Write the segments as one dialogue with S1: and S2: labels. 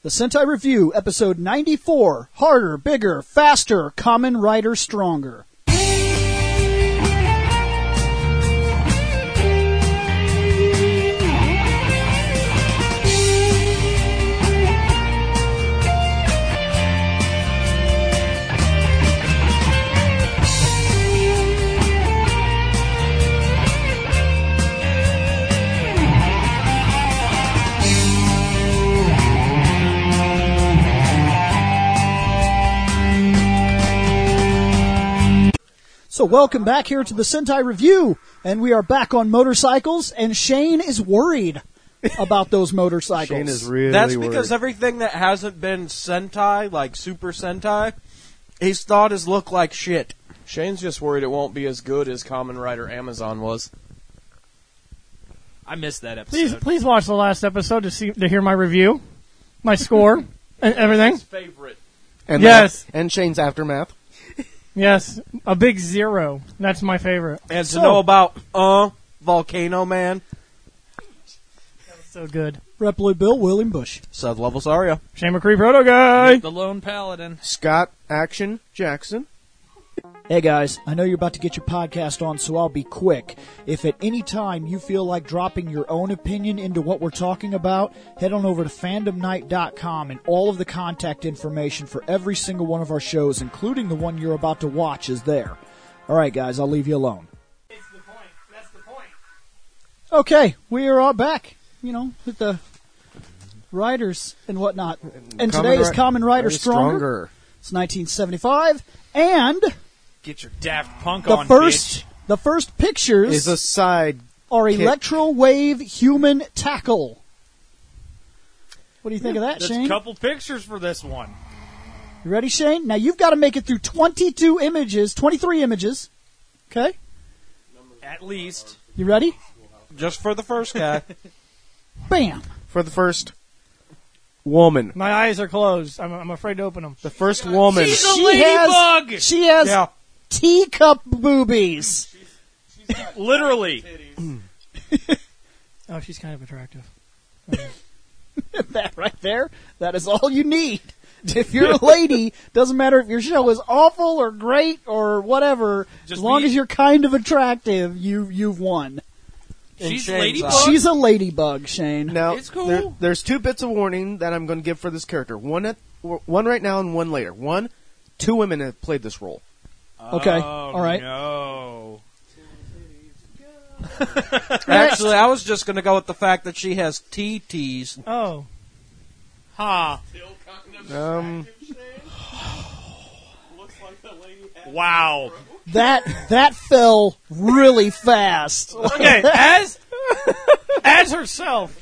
S1: The Sentai Review, episode 94, Harder, Bigger, Faster, Kamen Rider Stronger. So welcome back here to the Sentai Review, and we are back on motorcycles, and Shane is worried about those motorcycles.
S2: Shane is really
S3: That's
S2: worried.
S3: because everything that hasn't been Sentai, like Super Sentai, he's thought has looked like shit.
S4: Shane's just worried it won't be as good as Kamen Rider Amazon was.
S5: I missed that episode.
S6: Please watch the last episode to hear my review, my score, and everything.
S3: His favorite.
S2: And
S6: Yes.
S2: and Shane's aftermath.
S6: Yes, a big 0. That's my favorite.
S3: And to know about Volcano Man,
S6: So good.
S1: Reploid Bill, William Bush.
S3: Sub-Level Saria.
S6: Shane McCree, Proto Guy.
S5: The Lone Paladin.
S2: Scott Action Jackson.
S1: Hey guys, I know you're about to get your podcast on, so I'll be quick. If at any time you feel like dropping your own opinion into what we're talking about, head on over to fandomnight.com, and all of the contact information for every single one of our shows, including the one you're about to watch, is there. Alright guys, I'll leave you alone.
S6: It's the point. That's the point.
S1: Okay, we are all back, with the riders and whatnot. And today is Kamen Rider Stronger. It's 1975, and
S5: Get your Daft Punk
S1: the
S5: on,
S1: first
S5: bitch.
S1: pictures
S2: Is a side.
S1: are
S2: kick.
S1: Electro-Wave Human Tackle. What do you think of that,
S5: There's
S1: Shane?
S5: a couple pictures for this one.
S1: You ready, Shane? Now you've got to make it through 23 images. Okay?
S5: At least.
S1: You ready?
S3: Just for the first guy.
S1: Bam!
S2: For the first woman.
S6: My eyes are closed. I'm afraid to open them.
S2: The first woman.
S5: She's a ladybug!
S1: She has
S3: Yeah.
S1: teacup boobies.
S5: Literally.
S6: Oh, she's kind of attractive.
S1: That right there, that is all you need. If you're a lady, doesn't matter if your show is awful or great or whatever,
S5: Just
S1: as long
S5: be-
S1: as you're kind of attractive, you've won.
S5: She's
S3: Shane's
S5: ladybug.
S3: eye.
S1: She's a ladybug, Shane.
S2: Now,
S5: It's cool.
S2: there's 2 bits of warning that I'm going to give for this character. One right now and one later. 2 women have played this role.
S1: Okay,
S5: Oh,
S1: all right.
S5: No.
S3: Actually, I was just going to go with the fact that she has TTs.
S6: Oh.
S5: Ha. Wow.
S1: That fell really fast.
S6: Okay, as herself,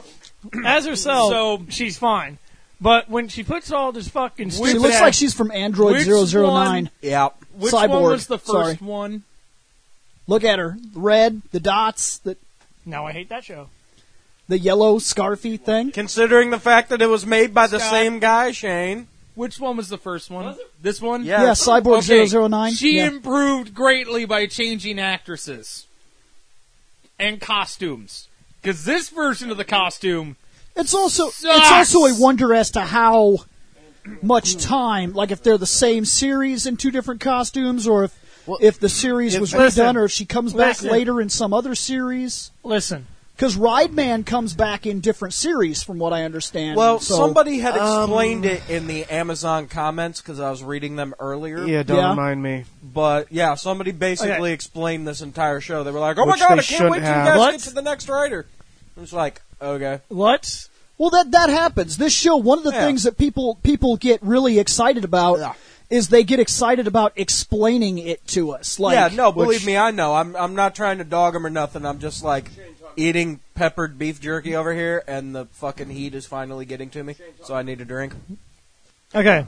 S5: So-
S6: she's fine. But when she puts all this fucking stupid
S1: She looks
S6: ass-
S1: like she's from Android
S5: Which
S1: 009.
S3: Yeah.
S5: Which
S1: Cyborg.
S5: one was the first
S1: Sorry.
S5: one?
S1: Look at her. Red, the dots,
S6: Now I hate that show.
S1: the yellow scarfy thing.
S3: Considering the fact that it was made by the
S5: Scott.
S3: same guy, Shane.
S5: Which one was the first one? This one?
S3: Yeah.
S1: Yeah, Cyborg
S5: Okay,
S1: 009.
S5: She
S1: Yeah.
S5: improved greatly by changing actresses and costumes. Because this version of the costume,
S1: It's also
S5: Sucks.
S1: a wonder as to how much time, like if they're the same series in 2 different costumes, or if the series was redone, or if she comes back later in some other series.
S6: Listen,
S1: Because Rideman comes back in different series, from what I understand.
S3: Well,
S1: so,
S3: somebody had explained it in the Amazon comments because I was reading them earlier.
S2: Yeah, don't
S1: Yeah.
S2: remind me.
S3: But, yeah, somebody basically explained this entire show. They were like, oh my
S2: Which
S3: god,
S2: they
S3: I can't
S2: shouldn't
S3: wait till you
S2: have.
S3: guys
S6: What?
S3: get to the next writer. I was like, okay.
S6: what?
S1: Well, that happens. This show, one of the
S3: Yeah.
S1: things that people get really excited about is they get excited about explaining it to us. Like,
S3: yeah, no, believe me, I know. I'm not trying to dog him or nothing. I'm just like eating peppered beef jerky over here, and the fucking heat is finally getting to me, so I need a drink.
S6: Okay.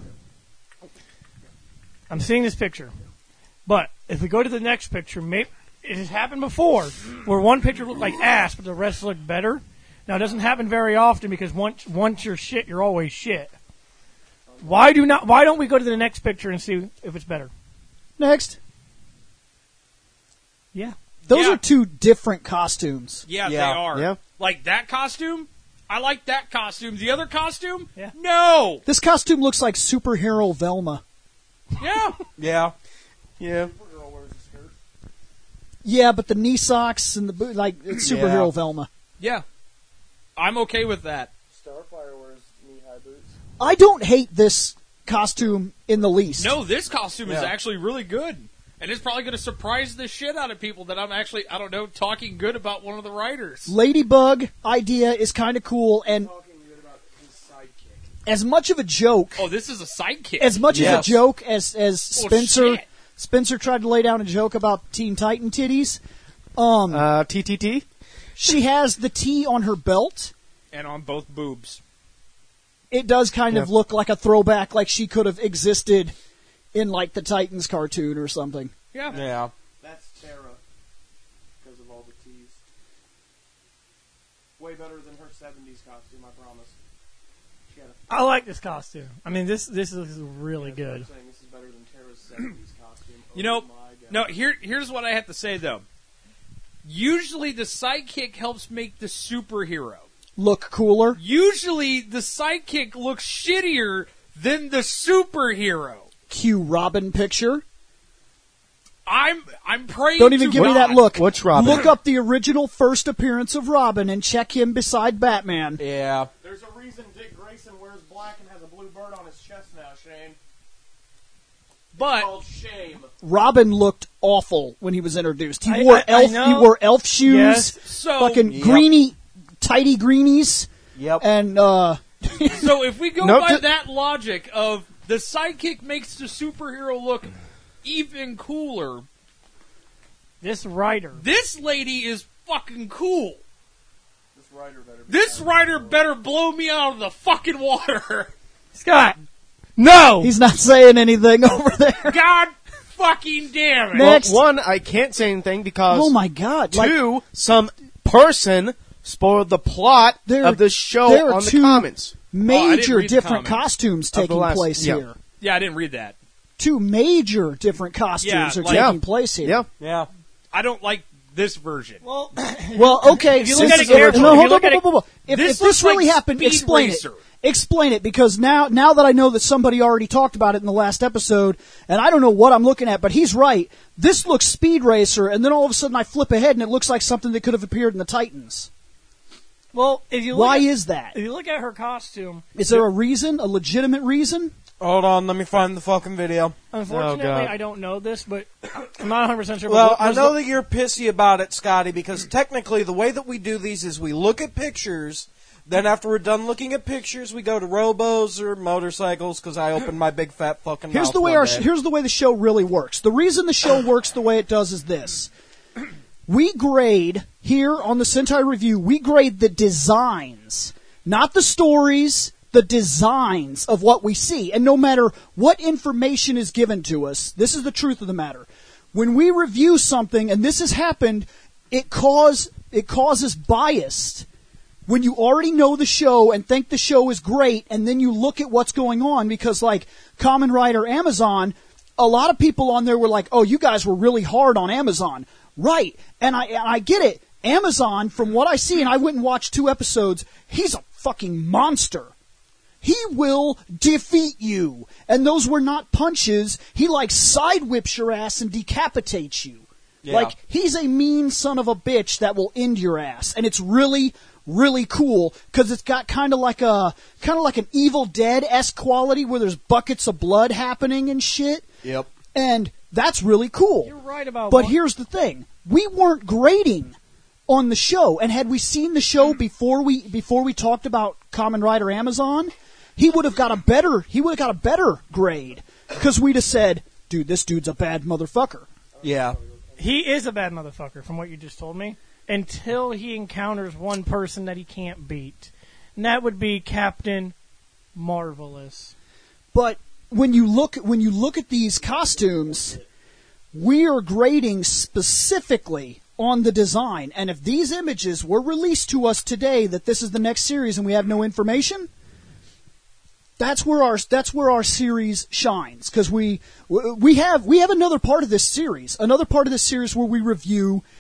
S6: I'm seeing this picture. But if we go to the next picture, maybe it has happened before where one picture looked like ass, but the rest looked better. Now, it doesn't happen very often because once you're shit, you're always shit. Why don't we go to the next picture and see if it's better?
S1: Next.
S6: Yeah.
S1: Those
S5: Yeah.
S1: are 2 different costumes.
S5: yeah,
S3: Yeah.
S5: they are.
S2: Yeah.
S5: Like that costume, I like that costume. The other costume?
S6: Yeah.
S5: No.
S1: This costume looks like superhero Velma.
S5: Yeah.
S3: Yeah.
S2: Yeah.
S1: Yeah, but the knee socks and the boot, like, it's superhero
S3: Yeah.
S1: Velma.
S5: Yeah. I'm okay with that.
S4: Starfire wears knee-high boots.
S1: I don't hate this costume in the least.
S5: No, this costume is
S3: Yeah.
S5: actually really good. And it's probably going to surprise the shit out of people that I'm actually, I don't know, talking good about one of the writers.
S1: Ladybug idea is kind of cool, and
S4: Talking good about his sidekick.
S1: as much of a joke,
S5: Oh, this is a sidekick.
S1: as much of
S3: Yes.
S1: a joke as Spencer
S5: shit.
S1: Spencer tried to lay down a joke about Teen Titan titties.
S2: TTT.
S1: She has the T on her belt.
S5: And on both boobs.
S1: It does kind of
S2: Yeah.
S1: look like a throwback, like she could have existed in like the Titans cartoon or something.
S5: Yeah.
S3: Yeah.
S4: That's Terra. Because of all the T's. Way better than her 70s costume, I promise. She had a
S6: I like this costume. I mean, this is really
S4: That's what I'm
S6: good.
S4: saying. This is better than Terra's 70s costume.
S5: You know,
S4: Oh my God.
S5: no, here's what I have to say, though. Usually the sidekick helps make the superhero.
S1: Look cooler.
S5: Usually the sidekick looks shittier than the superhero.
S1: Cue Robin picture.
S5: I'm praying
S1: Don't even
S5: to
S1: give me
S5: God.
S1: that look.
S2: Which Robin?
S1: Look up the original first appearance of Robin and check him beside Batman.
S3: Yeah.
S4: There's a reason Dick Grayson wears black and has a blue bird on his chest now, Shane.
S5: But
S4: Called shame.
S1: Robin looked awful when he was introduced. He
S6: I
S1: wore
S6: know.
S1: elf shoes,
S6: Yes.
S5: so
S1: fucking
S3: Yep.
S1: greeny, tighty greenies,
S3: Yep.
S1: and
S5: so if we go
S2: Nope.
S5: by that logic of the sidekick makes the superhero look even cooler,
S6: This writer.
S5: this lady is fucking cool.
S4: This writer better be
S5: This writer better blow me out of the fucking water.
S6: Scott. No.
S1: he's not saying anything over there.
S5: God fucking damn it.
S1: Man.
S2: Well,
S1: Next.
S2: one, I can't say anything because
S1: Oh my God! Like,
S2: two, some person spoiled the plot
S1: There-
S2: of the
S1: there
S2: show
S1: are
S2: on the
S1: two-
S2: comments.
S1: major
S5: read the
S1: different
S5: comment.
S1: costumes
S2: Of the
S1: taking
S2: last-
S1: place
S2: yeah.
S1: here.
S5: Yeah, I didn't read that.
S1: Two major different costumes
S5: Yeah,
S1: are
S5: like-
S1: taking
S2: Yeah.
S1: place here.
S2: Yeah.
S3: Yeah.
S5: I don't like this version.
S6: Well,
S1: Well, okay.
S6: If you look
S1: since
S6: at it
S1: it's-
S6: carefully,
S1: no,
S6: if you
S1: hold
S6: look
S1: on,
S6: at it-
S1: hold on. If
S5: This
S1: this
S5: looks
S1: really
S5: like
S1: happened,
S5: Speed
S1: explain
S5: Racer.
S1: it. Explain it, because now that I know that somebody already talked about it in the last episode, and I don't know what I'm looking at, but he's right. This looks Speed Racer, and then all of a sudden I flip ahead and it looks like something that could have appeared in the Titans.
S6: well, if you look
S1: Why
S6: at,
S1: is that?
S6: if you look at her costume,
S1: Is there a reason, a legitimate reason?
S3: Hold on, let me find the fucking video.
S6: unfortunately,
S2: God.
S6: I don't know this, but I'm not 100% sure. but
S3: Well,
S6: what
S3: I
S6: was
S3: know
S6: the-
S3: that you're pissy about it, Scotty, because technically the way that we do these is we look at pictures, then after we're done looking at pictures, we go to robos or motorcycles, because I open my big fat fucking
S1: Here's
S3: mouth
S1: the way
S3: one day.
S1: here's the way the show really works. The reason the show works the way it does is this. We grade here on the Sentai Review, we grade the designs, not the stories, the designs of what we see. And no matter what information is given to us, this is the truth of the matter. When we review something, and this has happened, it causes bias. When you already know the show and think the show is great, and then you look at what's going on, because like Kamen Rider Amazon, a lot of people on there were like, oh, you guys were really hard on Amazon. Right. And I get it. Amazon, from what I see, and I went and watched 2 episodes, he's a fucking monster. He will defeat you. And those were not punches. He like side whips your ass and decapitates you.
S3: Yeah.
S1: Like, he's a mean son of a bitch that will end your ass. And it's really, really cool, because it's got kind of like an Evil Dead-esque quality where there's buckets of blood happening and shit.
S3: Yep.
S1: And that's really cool.
S6: You're right about
S1: But
S6: one-
S1: here's the thing. We weren't grading on the show. And had we seen the show before we talked about Kamen Rider Amazon, he would have got a better grade. Because we'd have said, dude, this dude's a bad motherfucker.
S3: Yeah.
S6: He is a bad motherfucker, from what you just told me, until he encounters one person that he can't beat. And that would be Captain Marvelous.
S1: But when you look at these costumes, we are grading specifically on the design. And if these images were released to us today that this is the next series and we have no information, that's where our series shines, because we have another part of this series where we review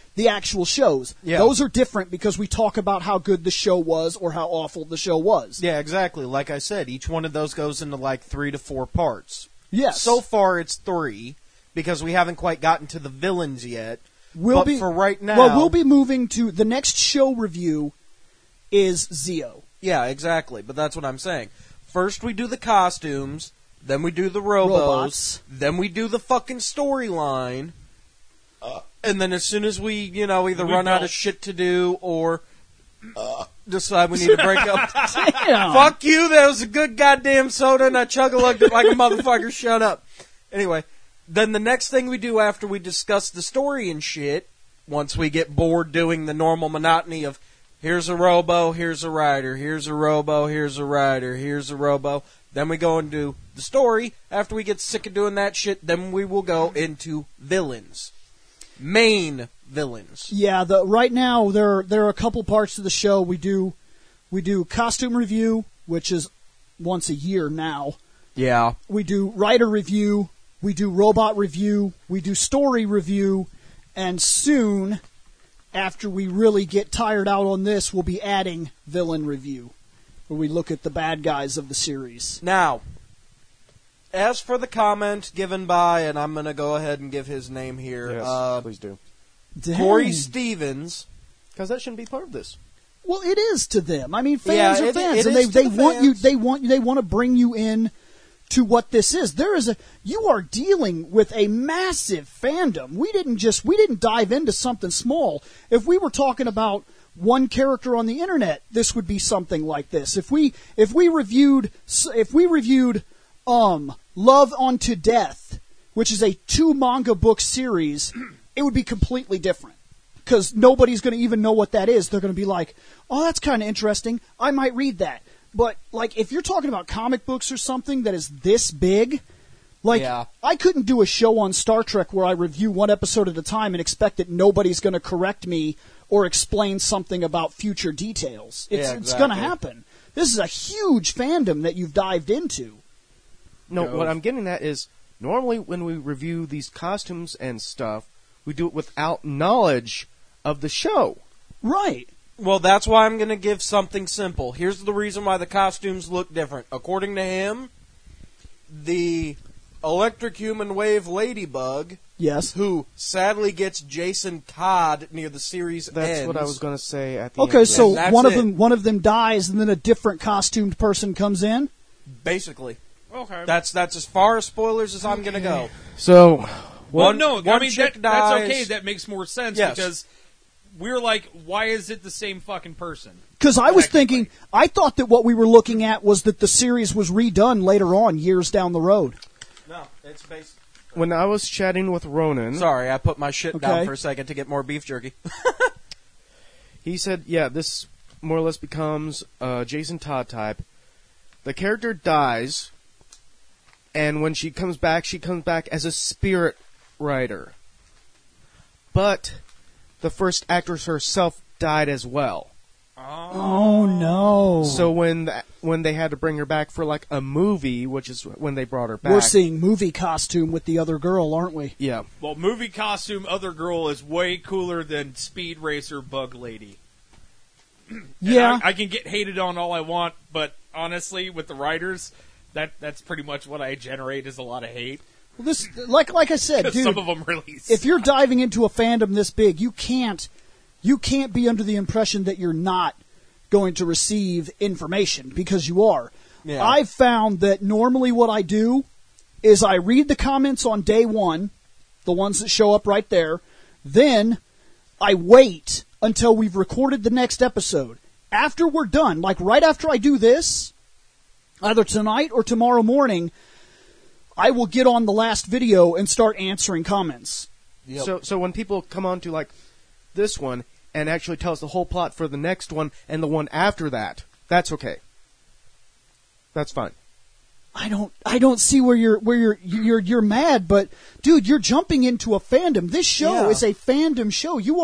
S1: the actual shows.
S3: Yeah.
S1: Those are different because we talk about how good the show was or how awful the show was.
S3: Yeah, exactly. Like I said, each one of those goes into like 3 to 4 parts.
S1: Yes.
S3: So far, it's 3 because we haven't quite gotten to the villains yet.
S1: We'll
S3: but
S1: be,
S3: for right now,
S1: well, we'll be moving to the next show review is Zeo.
S3: Yeah, exactly. But that's what I'm saying. First, we do the costumes, then we do the
S1: Robots.
S3: then we do the fucking storyline, and then as soon as we, either
S5: We
S3: run out
S5: don't.
S3: of shit to do or decide we need to break up.
S1: Damn.
S3: Fuck you, that was a good goddamn soda, and I chug-a-lugged it like a motherfucker. Shut up. Anyway, then the next thing we do after we discuss the story and shit, once we get bored doing the normal monotony of here's a robo, here's a rider, here's a robo, here's a rider, here's a robo, then we go and do the story. After we get sick of doing that shit, then we will go into villains. Main villains.
S1: Yeah, right now there are a couple parts to the show. We do costume review, which is once a year now.
S3: Yeah.
S1: We do writer review, we do robot review, we do story review, and soon, after we really get tired out on this, we'll be adding villain review, where we look at the bad guys of the series.
S3: Now, as for the comment given by, and I'm going to go ahead and give his name here,
S2: Yes, please do.
S3: Corey
S1: Dang.
S3: Stevens.
S2: Because that shouldn't be part of this.
S1: Well, it is to them. I mean, fans
S3: Yeah,
S1: are fans,
S3: it
S1: and
S3: is
S1: they
S3: to the
S1: want you.
S3: fans.
S1: They want to bring you in to what this is. You are dealing with a massive fandom. We didn't dive into something small. If we were talking about one character on the internet, this would be something like this. If we reviewed Love Unto Death, which is a 2 manga book series, it would be completely different. Because nobody's going to even know what that is. They're going to be like, oh, that's kind of interesting. I might read that. But, like, if you're talking about comic books or something that is this big, like,
S3: Yeah.
S1: I couldn't do a show on Star Trek where I review one episode at a time and expect that nobody's going to correct me or explain something about future details. It's
S3: exactly.
S1: going to happen. This is a huge fandom that you've dived into.
S2: No,
S5: Go.
S2: what I'm getting at is normally when we review these costumes and stuff, we do it without knowledge of the show.
S1: Right.
S3: Well, that's why I'm going to give something simple. Here's the reason why the costumes look different. According to him, the Electric Human Wave Ladybug,
S1: Yes.
S3: who sadly gets Jason Todd near the series
S2: That's
S3: ends.
S2: what I was going to say at the end.
S1: Okay,
S2: of
S1: so
S2: this.
S3: that's
S1: one
S3: it.
S1: of them dies, and then a different costumed person comes in.
S3: Basically.
S5: Okay.
S3: That's as far as spoilers as I'm going to go.
S2: So,
S5: well, no, I
S3: one
S5: mean
S3: chick
S5: that's
S3: dies.
S5: okay. That makes more sense
S3: Yes.
S5: because we're like, why is it the same fucking person?
S1: Because I was
S5: Technically.
S1: thinking, I thought that what we were looking at was that the series was redone later on, years down the road.
S3: No, it's based.
S2: when I was chatting with Ronan,
S3: Sorry, I put my shit down
S1: Okay.
S3: for a second to get more beef jerky.
S2: he said, yeah, this more or less becomes a Jason Todd type. The character dies, and when she comes back as a spirit rider. But the first actress herself died as well.
S1: Oh no!
S2: So when they had to bring her back for like a movie, which is when they brought her back.
S1: We're seeing movie costume with the other girl, aren't we?
S2: Yeah.
S5: Well, movie costume other girl is way cooler than Speed Racer Bug Lady. And
S1: Yeah.
S5: I can get hated on all I want, but honestly, with the writers, that's pretty much what I generate is a lot of hate.
S1: Well, this, like I said,
S5: Because
S1: dude.
S5: some of them release.
S1: If you're diving into a fandom this big, you can't be under the impression that you're not going to receive information, because you are.
S3: Yeah.
S1: I've found that normally what I do is I read the comments on day one, the ones that show up right there, then I wait until we've recorded the next episode. After we're done, like right after I do this, either tonight or tomorrow morning, I will get on the last video and start answering comments.
S3: Yep.
S2: So when people come on to like this one and actually tell us the whole plot for the next one and the one after that, that's okay. That's fine.
S1: I don't see where you're mad, but dude, you're jumping into a fandom. This show
S3: Yeah.
S1: is a fandom show. You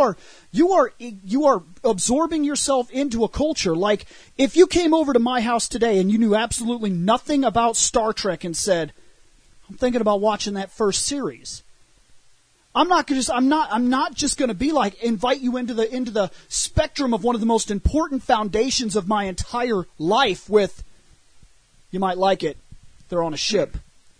S1: are absorbing yourself into a culture. Like if you came over to my house today and you knew absolutely nothing about Star Trek and said, "I'm thinking about watching that first series," I'm not just going to be like invite you into the spectrum of one of the most important foundations of my entire life with, you might like it, they're on a ship.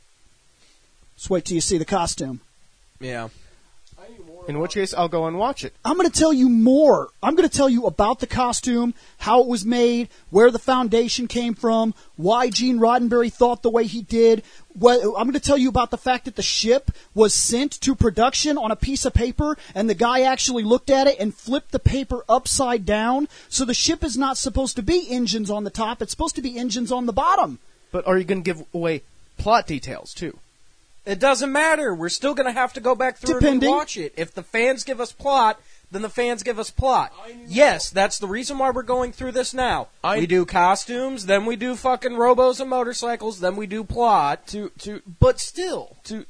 S1: Just wait till you see the costume.
S3: Yeah.
S2: In which case, I'll go and watch it.
S1: I'm going to tell you more. I'm going to tell you about the costume, how it was made, where the foundation came from, why Gene Roddenberry thought the way he did. I'm going to tell you about the fact that the ship was sent to production on a piece of paper, and the guy actually looked at it and flipped the paper upside down. So the ship is not supposed to be engines on the top. It's supposed to be engines on the bottom.
S2: But are you going to give away plot details, too?
S3: It doesn't matter. We're still going to have to go back through and watch it. If the fans give us plot, then the fans give us plot. Yes, that's the reason why we're going through this now. We do costumes, then we do fucking robos and motorcycles, then we do plot. But still,
S7: to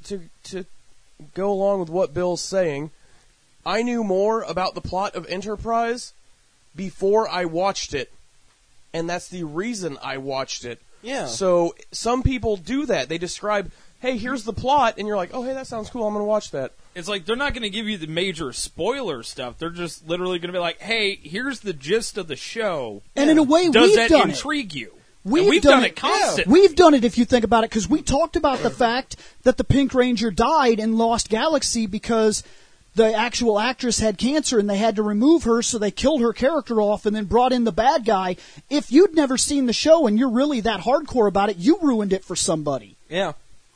S7: go along with what Bill's saying, I knew more about the plot of Enterprise before I watched it, and that's the reason I watched it.
S3: Yeah.
S7: So some people do that. They describe, hey, here's the plot, and you're like, oh, hey, that sounds cool, I'm going to watch that.
S5: It's like they're not going to give you the major spoiler stuff. They're just literally going to be like, hey, here's the gist of the show.
S1: And in a way,
S5: Does
S1: we've
S5: that
S1: done
S5: intrigue you?
S1: We've
S5: done it constantly.
S1: We've done it if you think about it, because we talked about the fact that the Pink Ranger died in Lost Galaxy because the actual actress had cancer and they had to remove her, so they killed her character off and then brought in the bad guy. If you'd never seen the show and you're really that hardcore about it, you ruined it for somebody.
S3: Yeah.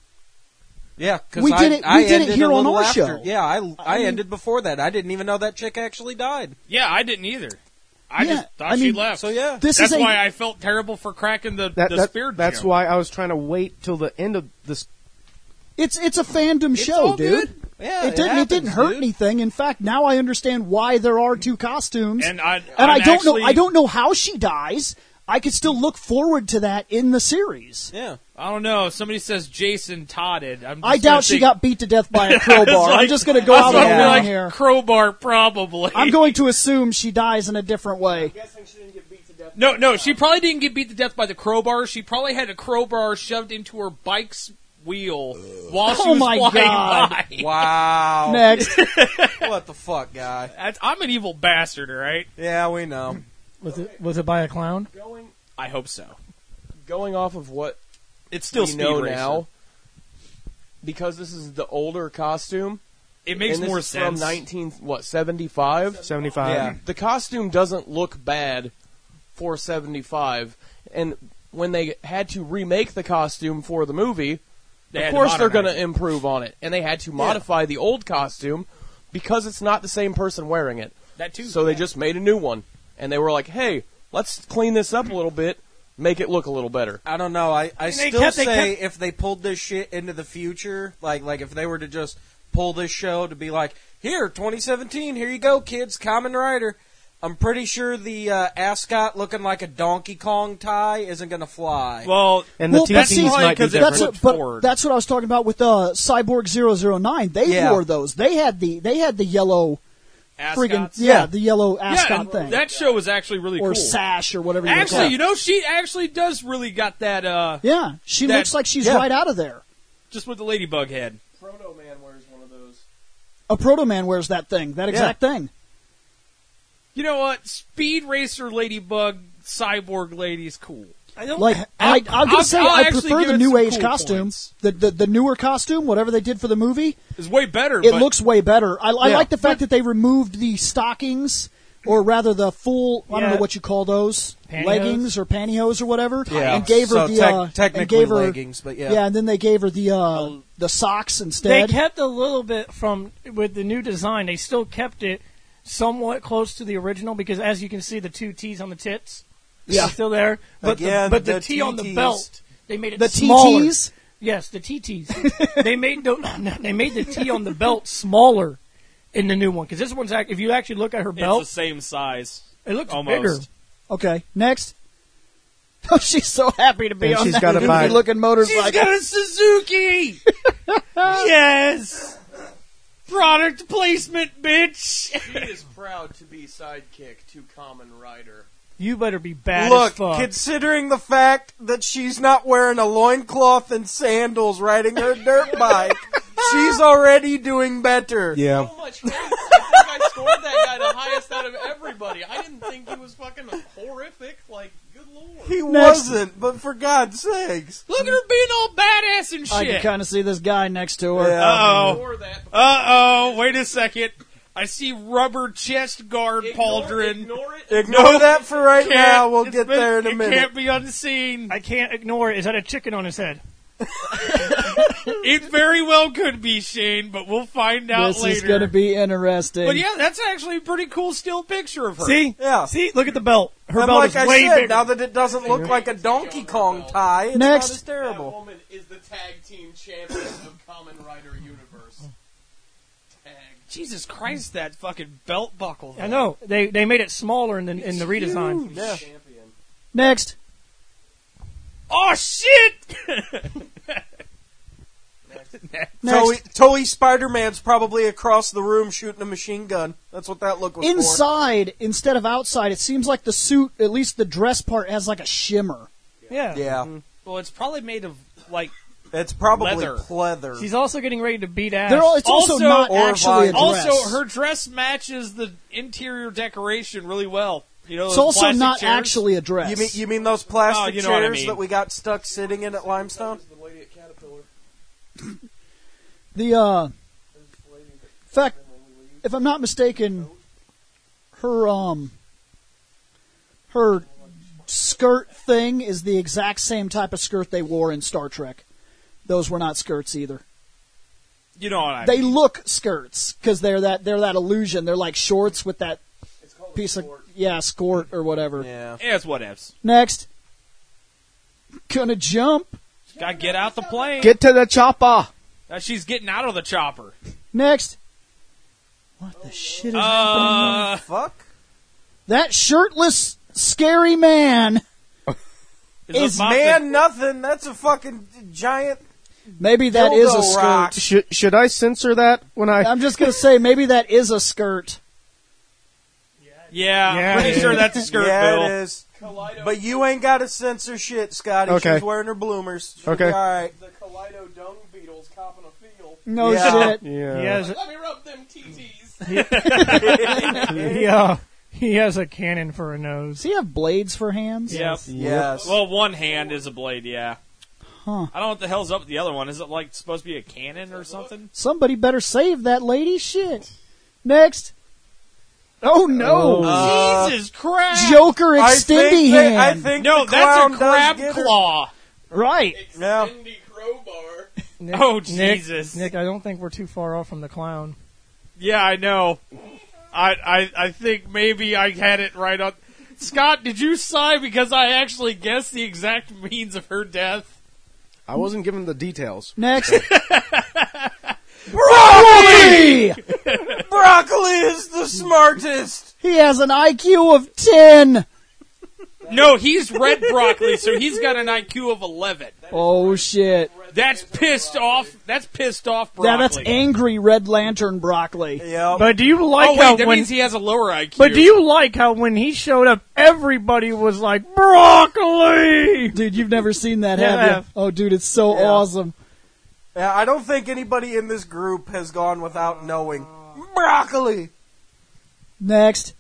S3: Yeah, because
S1: we did it here on our show.
S3: Yeah, I ended before that. I didn't even know that chick actually died.
S5: Yeah, I didn't either. I just thought she left.
S3: So yeah,
S5: that's why I felt terrible for cracking the spear.
S2: That's why I was trying to wait till the end of this.
S1: It's a fandom show, dude.
S3: Good. Yeah,
S1: it didn't hurt anything. In fact, now I understand why there are two costumes.
S5: And I
S1: don't know how she dies. I could still look forward to that in the series.
S3: Yeah.
S5: I don't know. Somebody says Jason Todded.
S1: I doubt she got beat to death by a crowbar. I'm just going to go out on a limb here.
S5: Crowbar, probably.
S1: I'm going to assume she dies in a different way.
S4: I'm guessing she didn't get beat to death.
S5: No, she probably didn't get beat to death by the crowbar. She probably had a crowbar shoved into her bike's wheel while she was flying by.
S3: Wow.
S1: Next.
S3: What the fuck, guy?
S5: I'm an evil bastard, all right?
S3: Yeah, we know.
S6: Was it by a clown?
S5: I hope so.
S7: Going off of what
S5: it's still
S7: we know now, because this is the older costume,
S5: it makes
S7: and this
S5: more
S7: is
S5: sense.
S7: From 75?
S2: 75.
S3: Yeah.
S7: The costume doesn't look bad for 75, and when they had to remake the costume for the movie, of course they're going to improve on it, and they had to modify the old costume because it's not the same person wearing it.
S5: That too.
S7: So they just made a new one, and they were like, hey, let's clean this up a little bit, make it look a little better.
S3: I don't know. I still say if they pulled this shit into the future, like if they were to just pull this show to be like, here, 2017, here you go, kids, Kamen Rider. I'm pretty sure the ascot looking like a Donkey Kong tie isn't going to fly.
S5: Well,
S2: and the TTs might be different.
S1: But that's what I was talking about with Cyborg 009. They wore those. They had the yellow.
S5: Ascots?
S1: The yellow ascot thing.
S5: That show was actually really cool.
S1: Or sash or whatever you
S5: actually,
S1: call it.
S5: you know, she actually does really got that.
S1: Yeah, she looks like she's right out of there.
S5: Just with the ladybug head.
S7: Proto Man wears one of those.
S1: A Proto Man wears that thing, that exact thing.
S5: You know what? Speed Racer Ladybug Cyborg Lady's cool.
S1: I'll just say I prefer the new age costume. The newer costume, whatever they did for the movie,
S5: is way better.
S1: It looks way better. I like the fact that they removed the stockings, or rather the full, I don't know what you call those, leggings or pantyhose or whatever, and gave her
S3: technically leggings, but
S1: yeah, and then they gave her the socks instead.
S6: They kept a little bit with the new design. They still kept it somewhat close to the original because, as you can see, the two T's on the tits. Yeah, still there. But the T on the belt, they made it smaller.
S1: TTs?
S6: Yes, the TTs. they made the T on the belt smaller in the new one because this one's if you actually look at her belt,
S5: it's the same size.
S6: It looks
S5: almost
S6: bigger.
S1: Okay, next. Oh, she's so happy to be on that goofy-looking motorcycle.
S5: She's got a Suzuki. Yes. Product placement, bitch.
S7: She is proud to be sidekick to Kamen Rider.
S6: You better be bad
S3: Look,
S6: as fuck.
S3: Considering the fact that she's not wearing a loincloth and sandals riding her dirt bike, She's already doing better.
S2: Yeah.
S7: So much hate. I think I scored that guy the highest out of everybody. I didn't think he was fucking horrific. Like, good lord.
S3: He
S1: Next.
S3: wasn't, but for God's sakes.
S5: Look at her being all badass and
S1: I can
S5: shit.
S1: kind of see this guy next to her.
S3: Yeah.
S5: Uh-oh.
S7: Ignore that.
S5: Uh-oh. Wait a second. I see rubber chest guard pauldron.
S7: Ignore it.
S3: Ignore that for right
S5: Can't-
S3: now. We'll
S5: it's
S3: get
S5: been-
S3: there in a
S5: It
S3: minute.
S5: can't be unseen.
S6: I can't ignore it. Is that a chicken on his head?
S5: It very well could be, Shane, but we'll find out
S1: This
S5: later.
S1: is going to be interesting.
S5: But yeah, that's actually a pretty cool still picture of her.
S6: See?
S3: Yeah.
S6: See? Look at the belt. Her
S3: And
S6: belt
S3: like
S6: is
S3: I
S6: way
S3: said,
S6: bigger.
S3: now that it doesn't look like a Donkey Kong tie, it's
S1: Next.
S3: not as
S7: That
S3: terrible.
S7: woman is the tag team champion of Kamen Rider Universe. Tag.
S5: Jesus Christ, that fucking belt buckle.
S6: I know. They made it smaller in the redesign.
S3: Yeah.
S7: Champion.
S1: Next.
S5: Oh, shit!
S1: Next.
S3: Toei Spider-Man's probably across the room shooting a machine gun. That's what that look was for.
S1: Inside, instead of outside, it seems like the suit, at least the dress part, has like a shimmer.
S6: Yeah.
S3: Yeah.
S5: Well, it's probably made of, like...
S3: It's probably
S5: Leather.
S3: pleather.
S6: She's also getting ready to beat ass.
S1: It's also,
S5: Also-
S1: not
S3: or
S1: actually a
S3: vinyl.
S1: dress.
S5: Also, her dress matches the interior decoration really well. You know,
S1: It's
S5: those
S1: also
S5: plastic
S1: not
S5: chairs?
S1: actually a dress.
S3: You mean those plastic
S5: Oh, you know what I
S3: chairs
S5: mean.
S3: that we got stuck sitting in at Limestone?
S7: The lady at Caterpillar.
S1: in fact, if I'm not mistaken, her skirt thing is the exact same type of skirt they wore in Star Trek. Those were not skirts either.
S5: You know what I
S1: They
S5: mean.
S1: look skirts because they're that illusion. They're like shorts with that
S7: It's called
S1: piece
S7: a
S1: of
S7: sport.
S1: skirt or whatever.
S3: Yeah.
S5: Yeah, it's whatevs.
S1: Next, gonna jump.
S5: Gotta get out the plane.
S2: Get to the chopper.
S5: She's getting out of the chopper.
S1: Next, what the shit is happening?
S3: Fuck.
S1: That shirtless, scary man.
S5: Is about
S3: Man, nothing. That's a fucking giant.
S1: Maybe that is a
S3: Dildo
S1: skirt.
S3: rock.
S2: Should I censor that when I?
S1: I'm just gonna say maybe that is a skirt.
S5: Yeah,
S6: Yeah,
S5: I'm pretty
S6: it
S5: sure
S6: is.
S5: that's a skirt,
S3: Yeah,
S5: Bill.
S3: it is.
S7: Kaleido.
S3: But you ain't got to censor shit, Scotty.
S2: Okay.
S3: She's wearing her bloomers. She'll
S2: Okay.
S3: be all right.
S7: The Kaleido dung beetles copping a feel.
S1: No
S3: Yeah.
S1: shit.
S2: Yeah.
S6: He has
S7: Let me rub them TTs.
S6: he has a cannon for a nose.
S1: Does he have blades for hands?
S5: Yep.
S3: Yes.
S5: Well, one hand is a blade, yeah.
S1: Huh.
S5: I don't know what the hell's up with the other one. Is it like supposed to be a cannon or something?
S1: Somebody better save that lady. Shit. Next. Oh no.
S5: Jesus Christ!
S1: Joker extending hand.
S3: I think
S5: No,
S3: the
S5: that's
S3: clown
S5: a crab
S3: does get her.
S5: claw.
S1: Right.
S3: Yeah.
S7: Extendy crowbar.
S6: Nick,
S5: Oh, Jesus.
S6: Nick, I don't think we're too far off from the clown.
S5: Yeah, I know. I think maybe I had it right on. Scott, did you sigh because I actually guessed the exact means of her death?
S2: I wasn't given the details.
S1: Next.
S3: Broccoli! Broccoli is the smartest.
S1: He has an IQ of 10.
S5: No, he's red broccoli, so he's got an IQ of 11.
S1: Oh shit.
S5: That's pissed off. That's pissed off broccoli.
S1: Yeah, that's angry Red Lantern broccoli.
S3: Yep.
S6: But do you like
S5: Oh
S6: how
S5: wait, that
S6: when?
S5: means he has a lower IQ.
S6: But do you like how when he showed up, everybody was like broccoli?
S1: Dude, you've never seen that,
S6: Yeah, I
S1: have you?
S6: have.
S1: Oh, dude, it's so
S3: Yeah.
S1: awesome.
S3: Yeah, I don't think anybody in this group has gone without knowing broccoli.
S1: Next.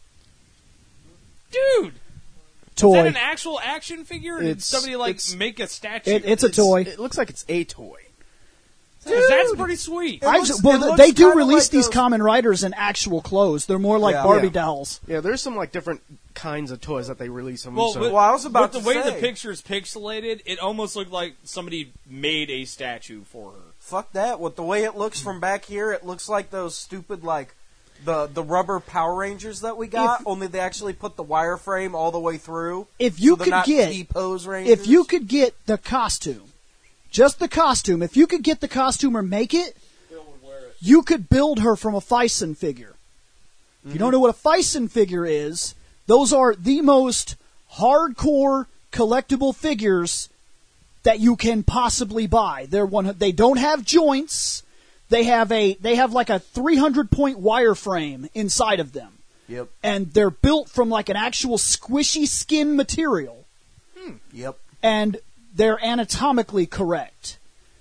S5: dude?
S1: Toy.
S5: Is that an actual action figure? Or did
S2: It's-
S5: somebody like
S2: it's-
S5: make a statue?
S1: It's a toy.
S2: It looks like it's a toy.
S5: 'Cause that's pretty sweet.
S1: I
S3: looks-
S1: just- well,
S3: it looks
S1: they do
S3: kinda
S1: release
S3: like
S1: these
S3: those-
S1: Kamen Riders in actual clothes. They're more like
S3: Yeah.
S1: Barbie
S2: Yeah.
S1: dolls.
S2: Yeah, there's some like different kinds of toys that they release them.
S5: Well,
S2: so.
S5: with,
S3: Well, I was about
S5: with
S3: to
S5: the way
S3: say.
S5: the picture's pixelated, it almost looked like somebody made a statue for her.
S3: Fuck that. With the way it looks from back here, it looks like those stupid, like, the rubber Power Rangers that we got, only they actually put the wireframe all the way through.
S1: If you
S3: so they're
S1: could
S3: not
S1: get,
S3: T-pose Rangers.
S1: if you could get the costume, just the costume, if you could get the costume or make it, you could build her from a Thyssen figure. If you don't know what a Thyssen figure is, those are the most hardcore collectible figures that you can possibly buy. They don't have joints. They have like a 300-point wireframe inside of them.
S3: Yep.
S1: And they're built from like an actual squishy skin material.
S3: Yep.
S1: And they're anatomically correct.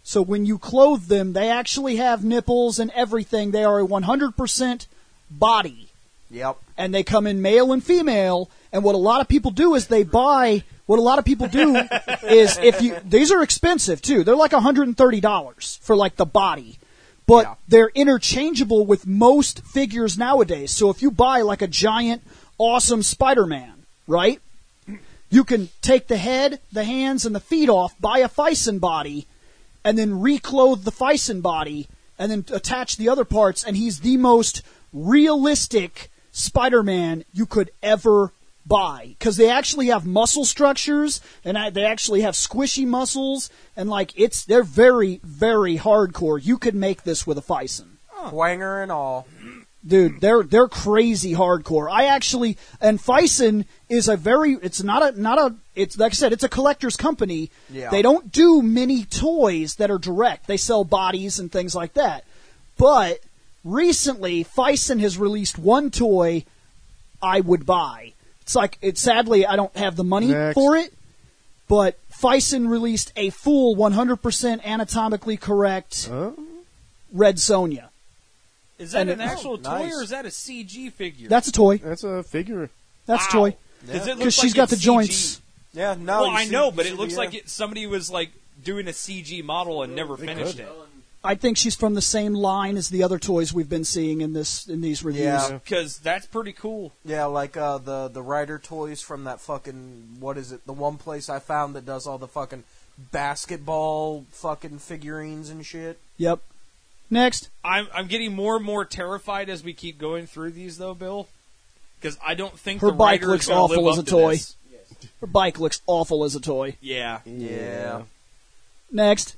S1: So when you clothe them, they actually have nipples and everything. They are a 100% body.
S3: Yep.
S1: And they come in male and female. And what a lot of people do is they buy. What a lot of people do is these are expensive too. They're like $130 for like the body, but they're interchangeable with most figures nowadays. So if you buy like a giant, awesome Spider-Man, right? You can take the head, the hands, and the feet off, buy a Fison body, and then reclothe the Fison body, and then attach the other parts, and he's the most realistic Spider-Man you could ever buy. Because they actually have muscle structures, and they actually have squishy muscles, and like they're very, very hardcore. You could make this with a Fison.
S3: Twanger and all.
S1: Dude, they're crazy hardcore. And Fison is it's like I said, it's a collector's company.
S3: Yeah.
S1: They don't do many toys that are direct. They sell bodies and things like that. But recently, Fison has released one toy I would buy. Sadly, I don't have the money for it, but Fison released a full 100% anatomically correct Red Sonja.
S5: Is that an actual toy
S3: nice.
S5: or is that a CG figure?
S1: That's a toy.
S2: That's a figure.
S1: That's a toy. Because she's got the joints.
S3: Yeah, no.
S5: Well, I know, but it looks like somebody was like doing a CG model and never finished it.
S1: I think she's from the same line as the other toys we've been seeing in these reviews.
S3: Yeah.
S5: Because that's pretty cool.
S3: Yeah, like the Rider toys from that fucking, what is it, the one place I found that does all the fucking basketball fucking figurines and shit.
S1: Yep. Next.
S5: I'm getting more and more terrified as we keep going through these, though, Bill. Because I don't think
S1: her
S5: the
S1: bike
S5: Rider
S1: looks
S5: is gonna
S1: awful
S5: live
S1: as a
S5: up to
S1: toy.
S5: this.
S1: Her bike looks awful as a toy.
S5: Yeah.
S3: Yeah.
S1: Next.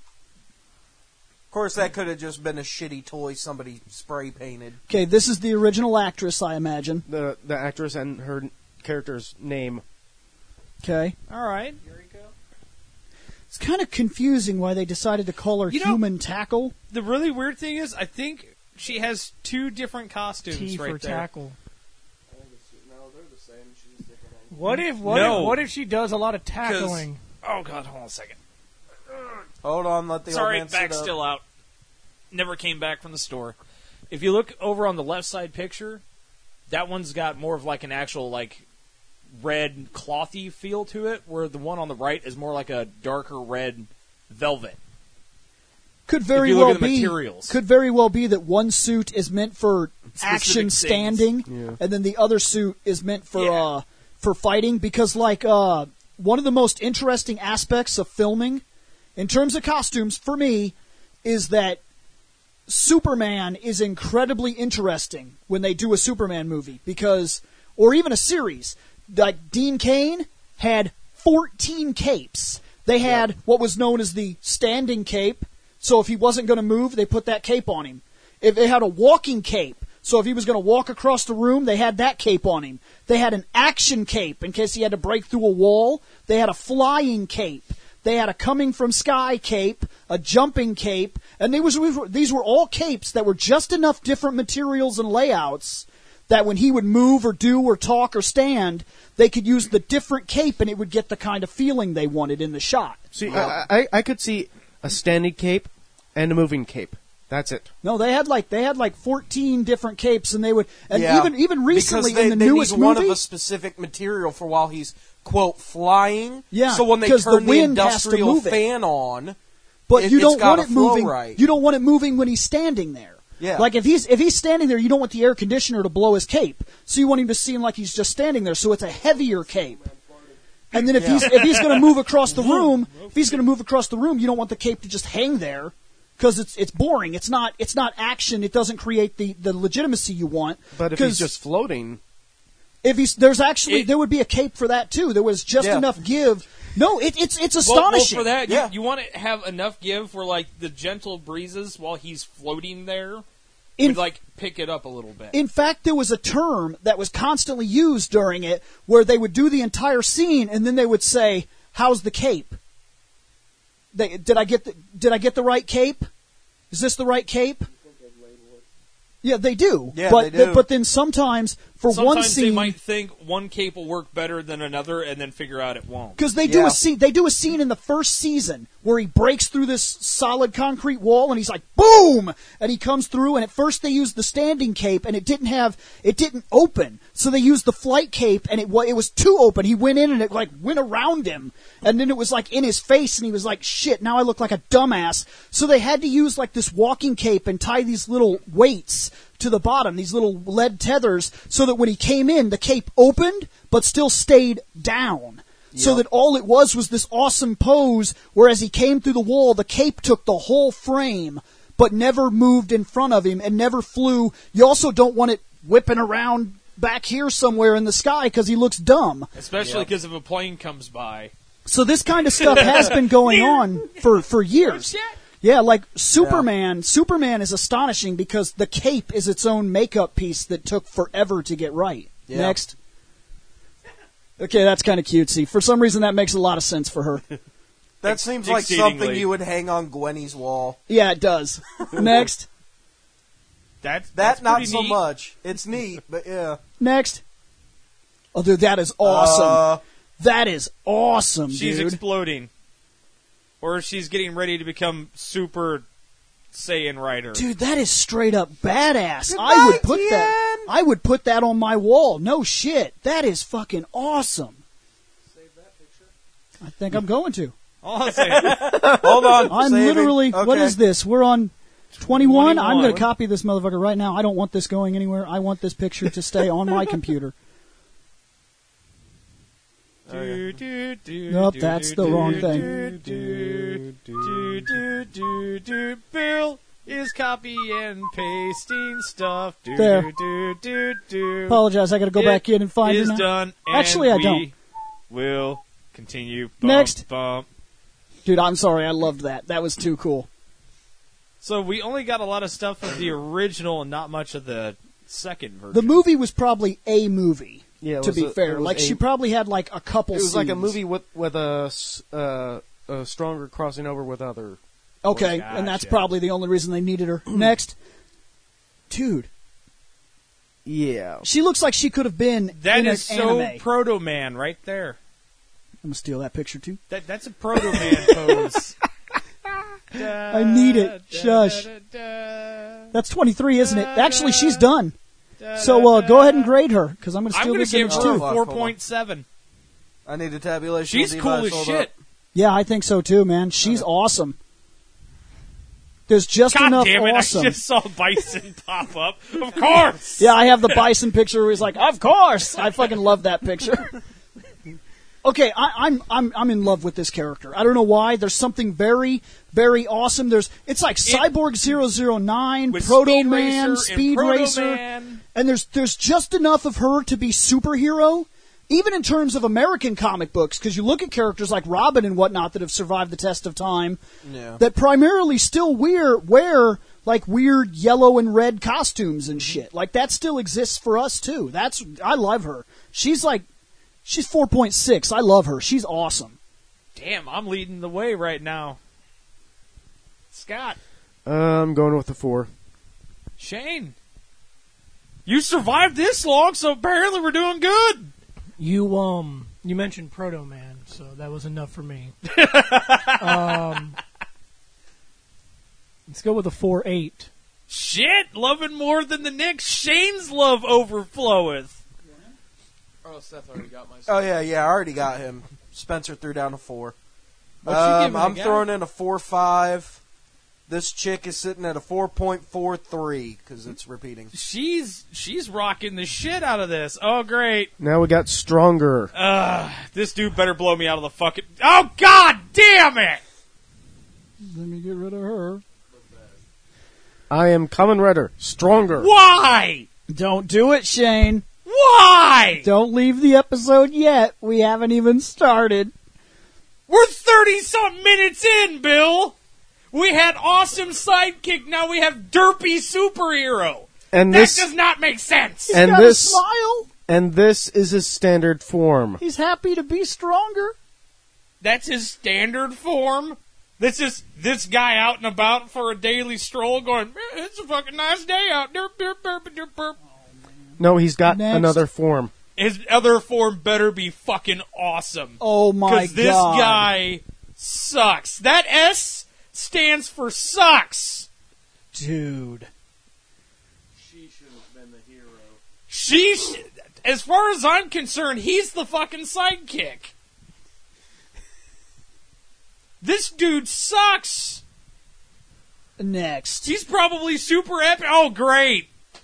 S3: Of course, that could have just been a shitty toy somebody spray painted.
S1: Okay, this is the original actress, I imagine.
S2: The actress and her character's name.
S1: Okay.
S5: All right.
S1: It's kind of confusing why they decided to call her Human Tackle.
S5: The really weird thing is, I think she has two different costumes
S6: T
S5: right
S6: for
S5: there.
S6: tackle.
S3: No, they're the same. She's different.
S6: What if she does a lot of tackling?
S5: Oh, God, hold on a second.
S3: Hold on, let the
S5: Sorry,
S3: old man
S5: back's
S3: sit up.
S5: still out. Never came back from the store. If you look over on the left side picture, that one's got more of like an actual like red clothy feel to it, where the one on the right is more like a darker red velvet.
S1: Could very
S5: If you look
S1: well
S5: at the
S1: be.
S5: materials.
S1: Could very well be that one suit is meant for action
S5: things.
S1: standing, and then the other suit is meant for fighting. Because one of the most interesting aspects of filming, in terms of costumes, for me, is that Superman is incredibly interesting when they do a Superman movie, or even a series. Like Dean Cain had 14 capes. They had what was known as the standing cape. So if he wasn't going to move, they put that cape on him. If they had a walking cape, so if he was going to walk across the room, they had that cape on him. They had an action cape in case he had to break through a wall. They had a flying cape. They had a coming from sky cape, a jumping cape, and these were all capes that were just enough different materials and layouts that when he would move or do or talk or stand, they could use the different cape and it would get the kind of feeling they wanted in the shot.
S2: See, I could see a standing cape and a moving cape. That's it.
S1: No, they had like 14 different capes, and even recently
S3: because
S1: in the
S3: they
S1: newest
S3: need one
S1: movie,
S3: of a specific material for while he's quote flying.
S1: Yeah,
S3: so when they
S1: 'cause
S3: turn
S1: the wind has to
S3: industrial
S1: move it.
S3: fan on,
S1: but you
S3: it's
S1: don't want
S3: gotta
S1: it
S3: flow
S1: moving.
S3: right.
S1: You don't want it moving when he's standing there.
S3: Yeah.
S1: Like if he's standing there, you don't want the air conditioner to blow his cape, so you want him to seem like he's just standing there. So it's a heavier cape. And then if he's going to move across the room, you don't want the cape to just hang there. Because it's boring. It's not action. It doesn't create the legitimacy you want.
S2: But if he's just floating,
S1: there would be a cape for that too. There was just enough give. No, it's astonishing.
S5: Well, for that,
S3: Yeah.
S5: you want to have enough give for like the gentle breezes while he's floating there. Would like pick it up a little bit.
S1: In fact, there was a term that was constantly used during it where they would do the entire scene and then they would say, "How's the cape? Did I get the right cape? Is this the right cape?" Yeah, they do.
S3: Yeah,
S1: but
S3: they do.
S1: But then sometimes for
S5: Sometimes
S1: one scene,
S5: they might think one cape will work better than another, and then figure out it won't.
S1: because they do
S3: Yeah.
S1: a scene. They do a scene in the first season where he breaks through this solid concrete wall, and he's like, boom, and he comes through. And at first they used the standing cape, and it didn't open. So they used the flight cape, and it was too open. He went in, and it like went around him, and then it was like in his face, and he was like, shit, now I look like a dumbass. So they had to use like this walking cape and tie these little weights to the bottom, these little lead tethers, so that when he came in, the cape opened, but still stayed down. So that all it was this awesome pose, where as he came through the wall, the cape took the whole frame, but never moved in front of him and never flew. You also don't want it whipping around back here somewhere in the sky because he looks dumb.
S5: Especially because if a plane comes by.
S1: So this kind of stuff has been going on for years. Yeah, like Superman. Superman is astonishing because the cape is its own makeup piece that took forever to get right.
S3: Yeah.
S1: Next. Okay, that's kind of cutesy. For some reason, that makes a lot of sense for her.
S3: That seems like something you would hang on Gwenny's wall.
S1: Yeah, it does. Next.
S5: That's
S3: Not
S5: pretty
S3: so
S5: neat.
S3: much. It's neat, but yeah.
S1: Next. Oh, dude, that is awesome. That is awesome,
S5: She's
S1: dude.
S5: exploding. Or she's getting ready to become Super Saiyan Rider.
S1: Dude, that is straight up badass.
S3: Good
S1: I would
S3: night,
S1: put
S3: Tien.
S1: that. I would put that on my wall. No shit. That is fucking awesome.
S3: Save that picture.
S1: I think I'm going to.
S5: All I'm saying.
S3: Hold on.
S1: I'm
S3: saving.
S1: literally.
S3: Okay.
S1: What is this? We're on 21. I'm
S5: 21.
S1: going to copy this motherfucker right now. I don't want this going anywhere. I want this picture to stay on my computer. Nope, that's the wrong thing.
S5: Bill is copy and pasting stuff.
S1: There. Apologize. I got to go back in and find it
S5: Is
S1: now.
S5: done. And
S1: Actually, I
S5: we
S1: don't.
S5: Will continue.
S1: Next.
S5: Bump.
S1: Dude, I'm sorry. I loved that. That was too cool.
S5: So we only got a lot of stuff of the original and not much of the second version.
S1: The movie was probably a movie.
S2: Yeah, it
S1: to
S2: was
S1: be
S2: it
S1: fair,
S2: was
S1: like
S2: a-
S1: she probably had like a couple.
S2: It was like a
S1: scenes.
S2: movie with a stronger crossing over with other.
S1: Okay,
S5: Gotcha.
S1: and that's probably the only reason they needed her. Next, dude,
S2: Yeah.
S1: she looks like she could have been
S5: That
S1: in
S5: is
S1: an
S5: so
S1: anime.
S5: Proto Man right there.
S1: I'm gonna steal that picture too.
S5: That's a Proto Man pose.
S1: I need it. Shush. That's 23, isn't it? Actually, she's done. So go ahead and grade her because I'm gonna
S5: I'm
S1: steal
S5: going
S1: this
S5: to give
S1: image
S5: her
S1: too.
S3: Fuck,
S5: 4.7.
S3: I need a tabulation.
S5: She's
S3: device.
S5: cool as
S3: Hold
S5: shit.
S3: up.
S1: Yeah, I think so too, man. She's awesome. There's just
S5: God
S1: enough
S5: damn it!
S1: awesome.
S5: I just saw Bison pop up. Of course.
S1: Yeah, I have the bison picture where he's like, "Of course." I fucking love that picture. Okay, I'm in love with this character. I don't know why. There's something very, very awesome. It's like Cyborg 009,
S5: With
S1: Proto
S5: Speed
S1: Man,
S5: Racer
S1: Speed
S5: and Proto
S1: Racer,
S5: Man.
S1: and there's just enough of her to be superhero, even in terms of American comic books. Because you look at characters like Robin and whatnot that have survived the test of time,
S3: Yeah.
S1: that primarily still wear like weird yellow and red costumes and shit. Like that still exists for us too. I love her. She's 4.6. I love her. She's awesome.
S5: Damn, I'm leading the way right now. Scott,
S2: I'm going with the 4.
S5: Shane, you survived this long, so apparently we're doing good.
S6: You mentioned Proto Man, so that was enough for me. Let's go with a 4.8.
S5: Shit, loving more than the Knicks. Shane's love overfloweth.
S7: Oh, Seth already got my.
S3: Oh yeah, I already got him. Spencer threw down a 4.
S5: What's she giving
S3: I'm
S5: again?
S3: throwing in a 4.5. This chick is sitting at a 4.43 because it's repeating.
S5: She's rocking the shit out of this. Oh, great.
S2: Now we got stronger.
S5: This dude better blow me out of the fucking... Oh, God damn it!
S1: Let me get rid of her.
S2: I am Kamen Rider. Stronger.
S5: Why?
S1: Don't do it, Shane.
S5: Why?
S1: Don't leave the episode yet. We haven't even started.
S5: We're 30-something minutes in, Bill. We had awesome sidekick. Now we have derpy superhero.
S2: And
S5: That
S2: this
S5: does not make sense.
S2: and
S1: Got
S2: this
S1: a smile.
S2: and this is his standard form.
S1: He's happy to be stronger.
S5: That's his standard form. That's just this guy out and about for a daily stroll going, it's a fucking nice day out. Derp, derp, derp, derp, derp.
S2: No, he's got
S1: Next.
S2: another form.
S5: His other form better be fucking awesome.
S1: Oh my god.
S5: Because this guy sucks. That S stands for sucks.
S1: Dude.
S7: She should have been the hero.
S5: As far as I'm concerned, he's the fucking sidekick. This dude sucks.
S1: Next.
S5: He's probably super epic. Oh, great.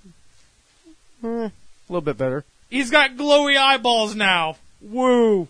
S2: A little bit better.
S5: He's got glowy eyeballs now. Woo.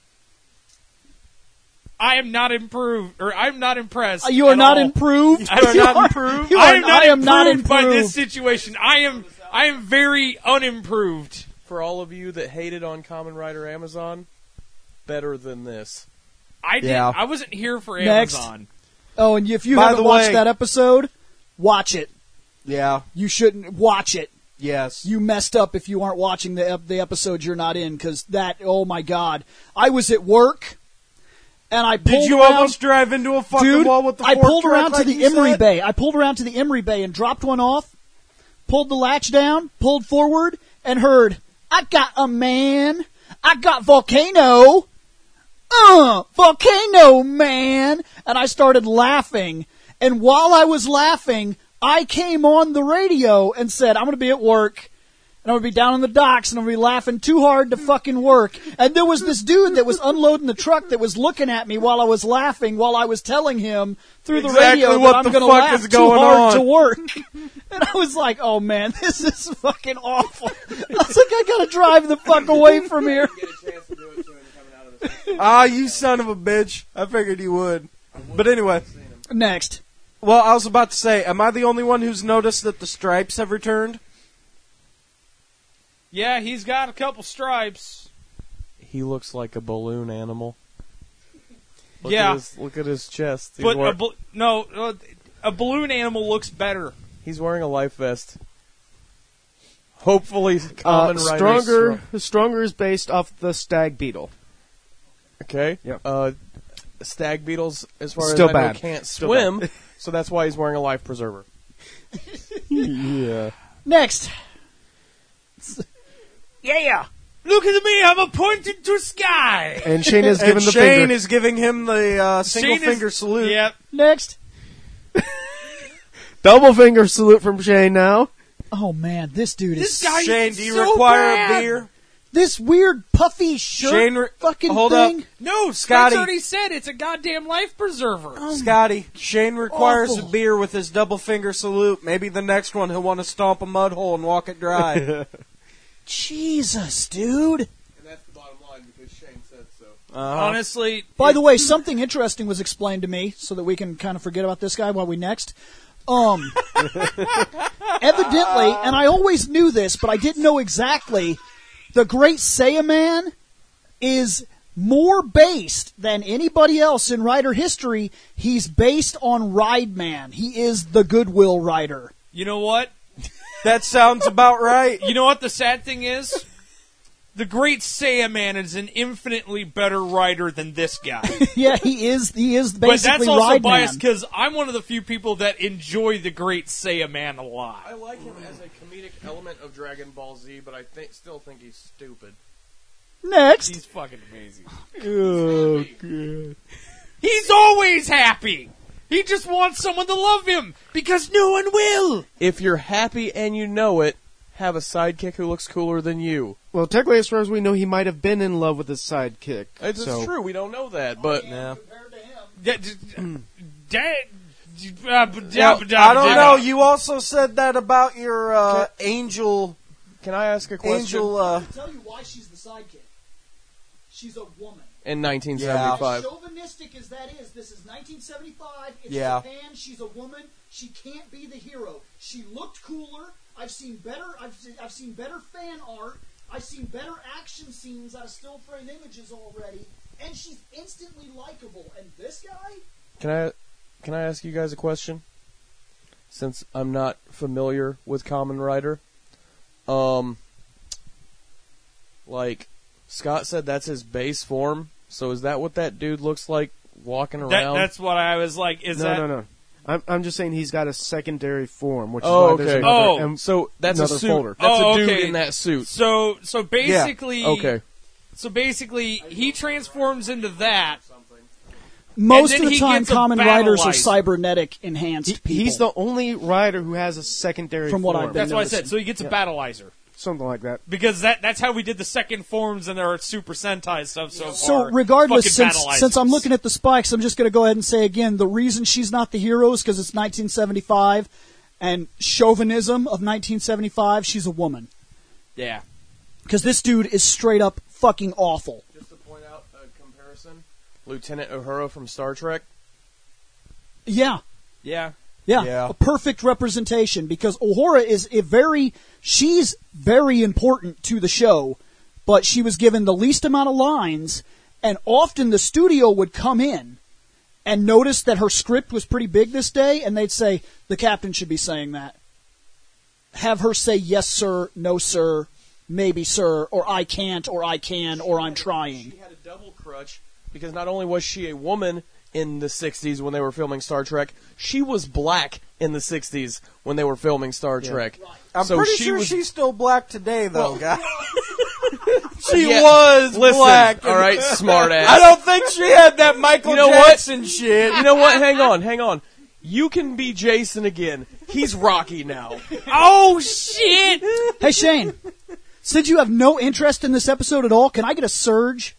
S5: I am not improved, or I'm not impressed.
S1: You are
S5: at
S1: not
S5: all.
S1: improved.
S5: I am not improved. I am not improved by this situation. I am very unimproved.
S7: For all of you that hated on Kamen Rider Amazon, better than this.
S2: Yeah.
S5: I wasn't here for
S1: Next.
S5: Amazon.
S1: Oh, and if you
S2: By
S1: haven't
S2: the
S1: watched
S2: way-
S1: that episode, watch it.
S2: Yeah.
S1: You shouldn't watch it.
S2: Yes.
S1: You messed up if you aren't watching the episode you're not in, because that, oh my god. I was at work, and I pulled
S2: Did you
S1: around,
S2: almost drive into a fucking
S1: dude,
S2: wall with the
S1: I
S2: fork
S1: pulled
S2: truck
S1: around
S2: like
S1: to the
S2: you
S1: Emery
S2: said?
S1: Bay. I pulled around to the Emery Bay and dropped one off, pulled the latch down, pulled forward, and heard, I got a man. I got Volcano. Volcano Man. And I started laughing. And while I was laughing, I came on the radio and said, I'm going to be at work. And I'm going to be down in the docks, and I'm going to be laughing too hard to fucking work. And there was this dude that was unloading the truck that was looking at me while I was laughing, while I was telling him through the
S2: Exactly
S1: radio
S2: what
S1: that I'm
S2: the
S1: going to
S2: fuck
S1: laugh
S2: is
S1: too
S2: going
S1: hard
S2: on.
S1: to work. And I was like, oh man, this is fucking awful. I was like, I got to drive the fuck away from here.
S7: Get a chance to do it to him coming out of this.
S2: Ah, you son of a bitch. I figured you would. But anyway.
S1: Next.
S2: Well, I was about to say, am I the only one who's noticed that the stripes have returned?
S5: Yeah, he's got a couple stripes.
S7: He looks like a balloon animal.
S5: Yeah.
S7: Look at his chest.
S5: But a balloon animal looks better.
S7: He's wearing a life vest. Hopefully, Kamen Rider
S2: Stronger is based off the stag beetle.
S7: Okay.
S2: Yep.
S7: Stag beetles, as far
S2: Still
S7: as I know,
S2: bad.
S7: can't
S2: Still
S7: swim,
S2: bad.
S7: so that's why he's wearing a life preserver.
S2: Yeah.
S1: Next.
S5: Yeah. Look at me, I'm pointing to sky.
S2: And Shane is
S3: And
S2: giving the
S3: Shane
S2: finger.
S3: is giving him the single
S5: Shane is-
S3: finger salute.
S5: Yep.
S1: Next.
S2: Double finger salute from Shane now.
S1: Oh man, this dude
S5: This
S1: is
S5: guy
S3: Shane,
S5: is
S3: do you
S5: so
S3: require
S5: bad.
S3: a beer?
S1: this weird puffy shirt
S3: Shane,
S1: fucking
S3: hold
S1: thing.
S3: up.
S5: No,
S3: Scotty.
S5: Scott's already said it's a goddamn life preserver.
S3: Scotty, Shane requires
S1: Awful.
S3: a beer with his double finger salute. Maybe the next one he'll want to stomp a mud hole and walk it dry.
S1: Jesus, dude.
S7: And that's the bottom line, because Shane said so.
S5: Honestly,
S1: By the way, something interesting was explained to me, so that we can kind of forget about this guy while we next. Evidently, and I always knew this, but I didn't know exactly, the Great Saiyaman is more based than anybody else in Rider history. He's based on Rideman. He is the Goodwill Rider.
S5: you know what?
S3: That sounds about right.
S5: You know what the sad thing is? The Great Saiyaman is an infinitely better writer than this guy.
S1: Yeah, he is basically
S5: But that's also
S1: Rideman.
S5: biased because I'm one of the few people that enjoy the Great Saiyaman a lot.
S7: I like him as a comedic element of Dragon Ball Z, but I still think he's stupid.
S1: Next.
S5: He's fucking amazing.
S2: Oh, God.
S5: He's always happy. He just wants someone to love him because no one will.
S7: If you're happy and you know it, have a sidekick who looks cooler than you.
S2: Well, technically, as far as we know, he might have been in love with his sidekick.
S7: It's
S2: so.
S7: true, we don't know that, but
S3: Yeah.
S5: I
S3: I don't know. You also said that about your angel.
S7: can I ask a question?
S3: Angel.
S1: I'll tell you why she's the sidekick. She's a woman.
S7: In 1975.
S1: Chauvinistic as that is, this is 1975. It's
S3: Yeah.
S1: Japan. She's a woman. She can't be the hero. She looked cooler. I've seen better. I've seen better fan art. I've seen better action scenes out of still frame images already, and she's instantly likable. And this guy,
S7: Can I ask you guys a question? Since I'm not familiar with Kamen Rider, like Scott said, that's his base form. So is that what that dude looks like walking around.
S5: That's what I was like.
S2: No. I'm just saying he's got a secondary form, which is
S7: Oh,
S2: why
S7: okay.
S2: there's another,
S7: So that's
S2: another
S7: a suit.
S2: folder.
S7: That's a dude
S5: okay.
S7: in that suit.
S5: So basically,
S7: Okay.
S5: So basically, he transforms into that.
S1: Most
S5: And
S1: of
S5: then
S1: the
S5: he
S1: time,
S5: gets a
S1: common riders are
S5: battleizer.
S1: cybernetic enhanced people.
S2: He's the only rider who has a secondary
S1: From what
S2: form.
S1: I've been
S5: That's what I
S1: noticing.
S5: said. So he gets a battleizer.
S2: Something like that.
S5: Because that's how we did the second forms and our Super Sentai stuff so far.
S1: So regardless,
S5: Fucking
S1: since I'm
S5: battleizers.
S1: looking at the spikes, I'm just going to go ahead and say again, the reason she's not the hero is because it's 1975, and chauvinism of 1975, she's a woman.
S5: Yeah.
S1: Because this dude is straight up fucking awful.
S7: Just to point out a comparison, Lieutenant Uhura from Star Trek.
S1: Yeah.
S5: Yeah.
S3: Yeah.
S1: A perfect representation because Uhura she's very important to the show, but she was given the least amount of lines, and often the studio would come in and notice that her script was pretty big this day, and they'd say, the captain should be saying that. Have her say, yes, sir, no, sir, maybe, sir, or I can't, or I can, or I'm trying.
S7: She had a double crutch because not only was she a woman in the 60s when they were filming Star Trek, she was black in the 60s when they were filming Star Trek.
S3: I'm
S7: So
S3: pretty
S7: she
S3: sure
S7: was-
S3: she's still black today, though, guys. She
S7: Yeah,
S3: was
S7: listen,
S3: black.
S7: all right, smart ass.
S3: I don't think she had that Michael
S7: You know what?
S3: Jackson shit.
S7: You know what? Hang on. You can be Jason again. He's Rocky now.
S5: Oh shit!
S1: Hey, Shane, since you have no interest in this episode at all, can I get a surge?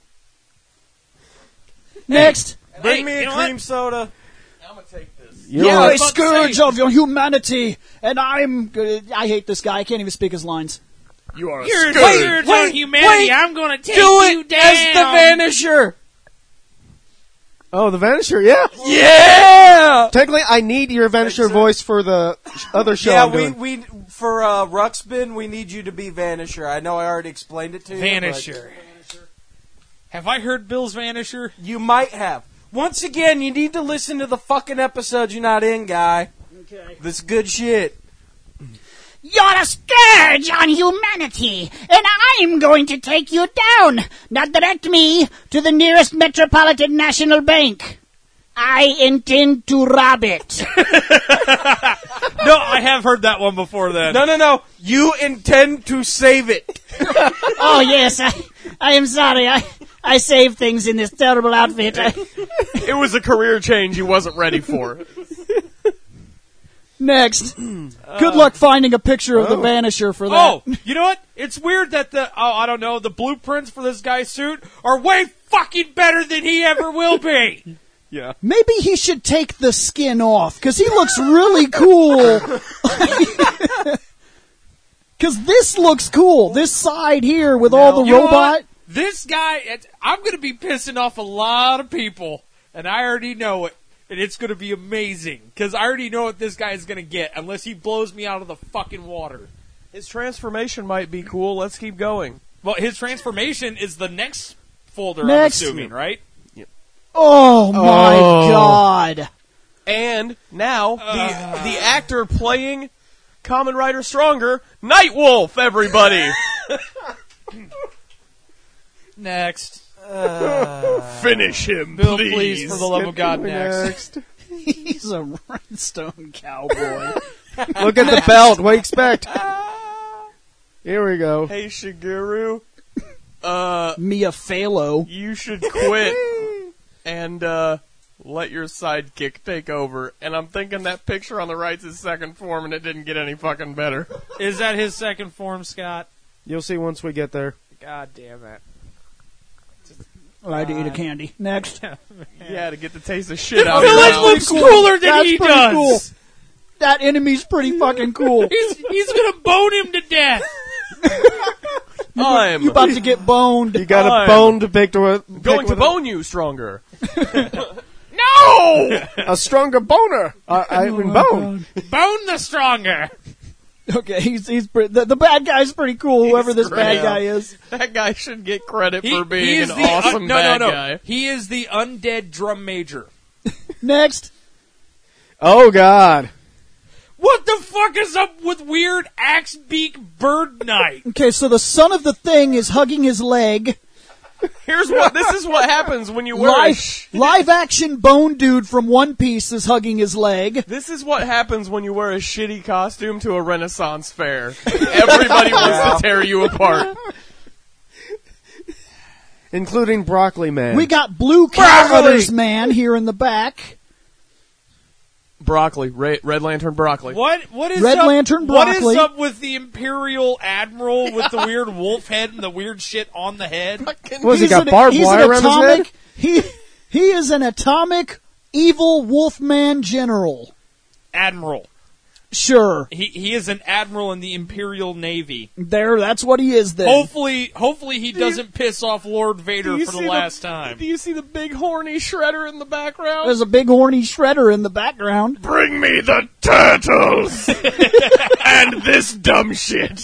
S1: Next.
S3: Bring me
S5: you
S3: a
S5: know
S3: cream
S5: what?
S3: soda.
S7: I'm gonna take this.
S2: You
S1: You're
S2: know
S1: a
S2: what?
S5: about to
S1: scourge
S5: say-
S1: of your humanity, and I hate this guy. I can't even speak his lines.
S5: You're a
S3: Wait,
S5: scourge
S3: wait,
S5: on humanity.
S3: wait.
S5: I'm gonna take
S3: Do
S5: you
S3: it
S5: down.
S3: as the Vanisher.
S2: Oh, the Vanisher, yeah.
S3: Yeah.
S2: Technically, I need your Vanisher voice for the other show
S3: Yeah,
S2: I'm doing.
S3: we for Ruxpin, we need you to be Vanisher. I know I already explained it to you.
S5: Vanisher. Have I heard Bill's Vanisher?
S3: but You might have. Once again, you need to listen to the fucking episode you're not in, guy.
S1: Okay.
S3: This good shit.
S8: You're a scourge on humanity, and I'm going to take you down. Now direct me to the nearest Metropolitan National Bank. I intend to rob it.
S5: No, I have heard that one before then.
S3: No. You intend to save it.
S8: Oh, yes, I am sorry. I save things in this terrible outfit.
S7: It was a career change he wasn't ready for.
S1: Next. Good luck finding a picture of the Vanisher for that.
S5: Oh, you know what? It's weird that the blueprints for this guy's suit are way fucking better than he ever will be.
S2: Yeah.
S1: Maybe he should take the skin off, because he looks really cool. Because this looks cool. This side here with all the
S5: You know
S1: robot.
S5: what? This guy, I'm going to be pissing off a lot of people, and I already know it. And it's going to be amazing, because I already know what this guy is going to get, unless he blows me out of the fucking water.
S7: His transformation might be cool. Let's keep going.
S5: Well, his transformation is the next folder,
S1: Next.
S5: I'm assuming, right?
S1: Oh my god.
S7: And now the actor playing Kamen Rider Stronger, Nightwolf. Everybody,
S5: Next.
S7: finish him,
S5: Bill, please, for the love of God,
S2: Next.
S1: He's a rhinestone cowboy.
S2: Look at the belt. What do you expect? Here we go.
S7: Hey Shigeru,
S1: Mia Falo.
S7: you should quit and let your sidekick take over. And I'm thinking that picture on the right's his second form, and it didn't get any fucking better.
S5: Is that his second form, Scott?
S2: You'll see once we get there.
S5: God damn it.
S1: I had to eat a candy. Next.
S7: Yeah, to get the taste of shit out of
S5: The
S7: your
S5: village
S7: mouth.
S5: looks cooler than
S1: That's
S5: he
S1: pretty
S5: does.
S1: cool. That enemy's pretty fucking cool.
S5: He's gonna bone him to death.
S7: I'm
S1: You about to get boned.
S2: You got
S7: I'm
S2: a bone to pick with.
S7: going to bone you stronger.
S5: No!
S2: A stronger boner. I mean bone.
S5: Bone the stronger.
S1: Okay, he's the bad guy's pretty cool. Whoever this bad
S7: great.
S1: guy is.
S7: That guy should get credit for
S5: He
S7: being
S5: is
S7: an
S5: the
S7: awesome bad guy.
S5: He is the undead drum major.
S1: Next.
S2: Oh God.
S5: What the fuck is up with weird axe beak bird knight?
S1: Okay, so the son of the thing is hugging his leg,
S7: This is what happens when you wear
S1: live action Bone Dude from One Piece is hugging his leg.
S7: This is what happens when you wear a shitty costume to a Renaissance fair. Everybody wants to tear you apart.
S2: Including Broccoli Man.
S1: We got Blue Cow Udders Man here in the back.
S7: Broccoli, Red Lantern Broccoli.
S5: What is
S1: Red
S5: up,
S1: Lantern
S5: What
S1: Broccoli.
S5: is up with the Imperial Admiral with the weird wolf head and the weird shit on the head?
S2: What, has he got barbed wire around
S1: atomic,
S2: his head?
S1: He is an atomic evil Wolfman general.
S5: Admiral.
S1: Sure.
S5: He is an admiral in the Imperial Navy.
S1: That's what he is then.
S5: Hopefully he doesn't piss off Lord Vader for the last time.
S7: Do you see the big horny shredder in the background?
S1: There's a big horny shredder in the background.
S7: Bring me the turtles! And this dumb shit.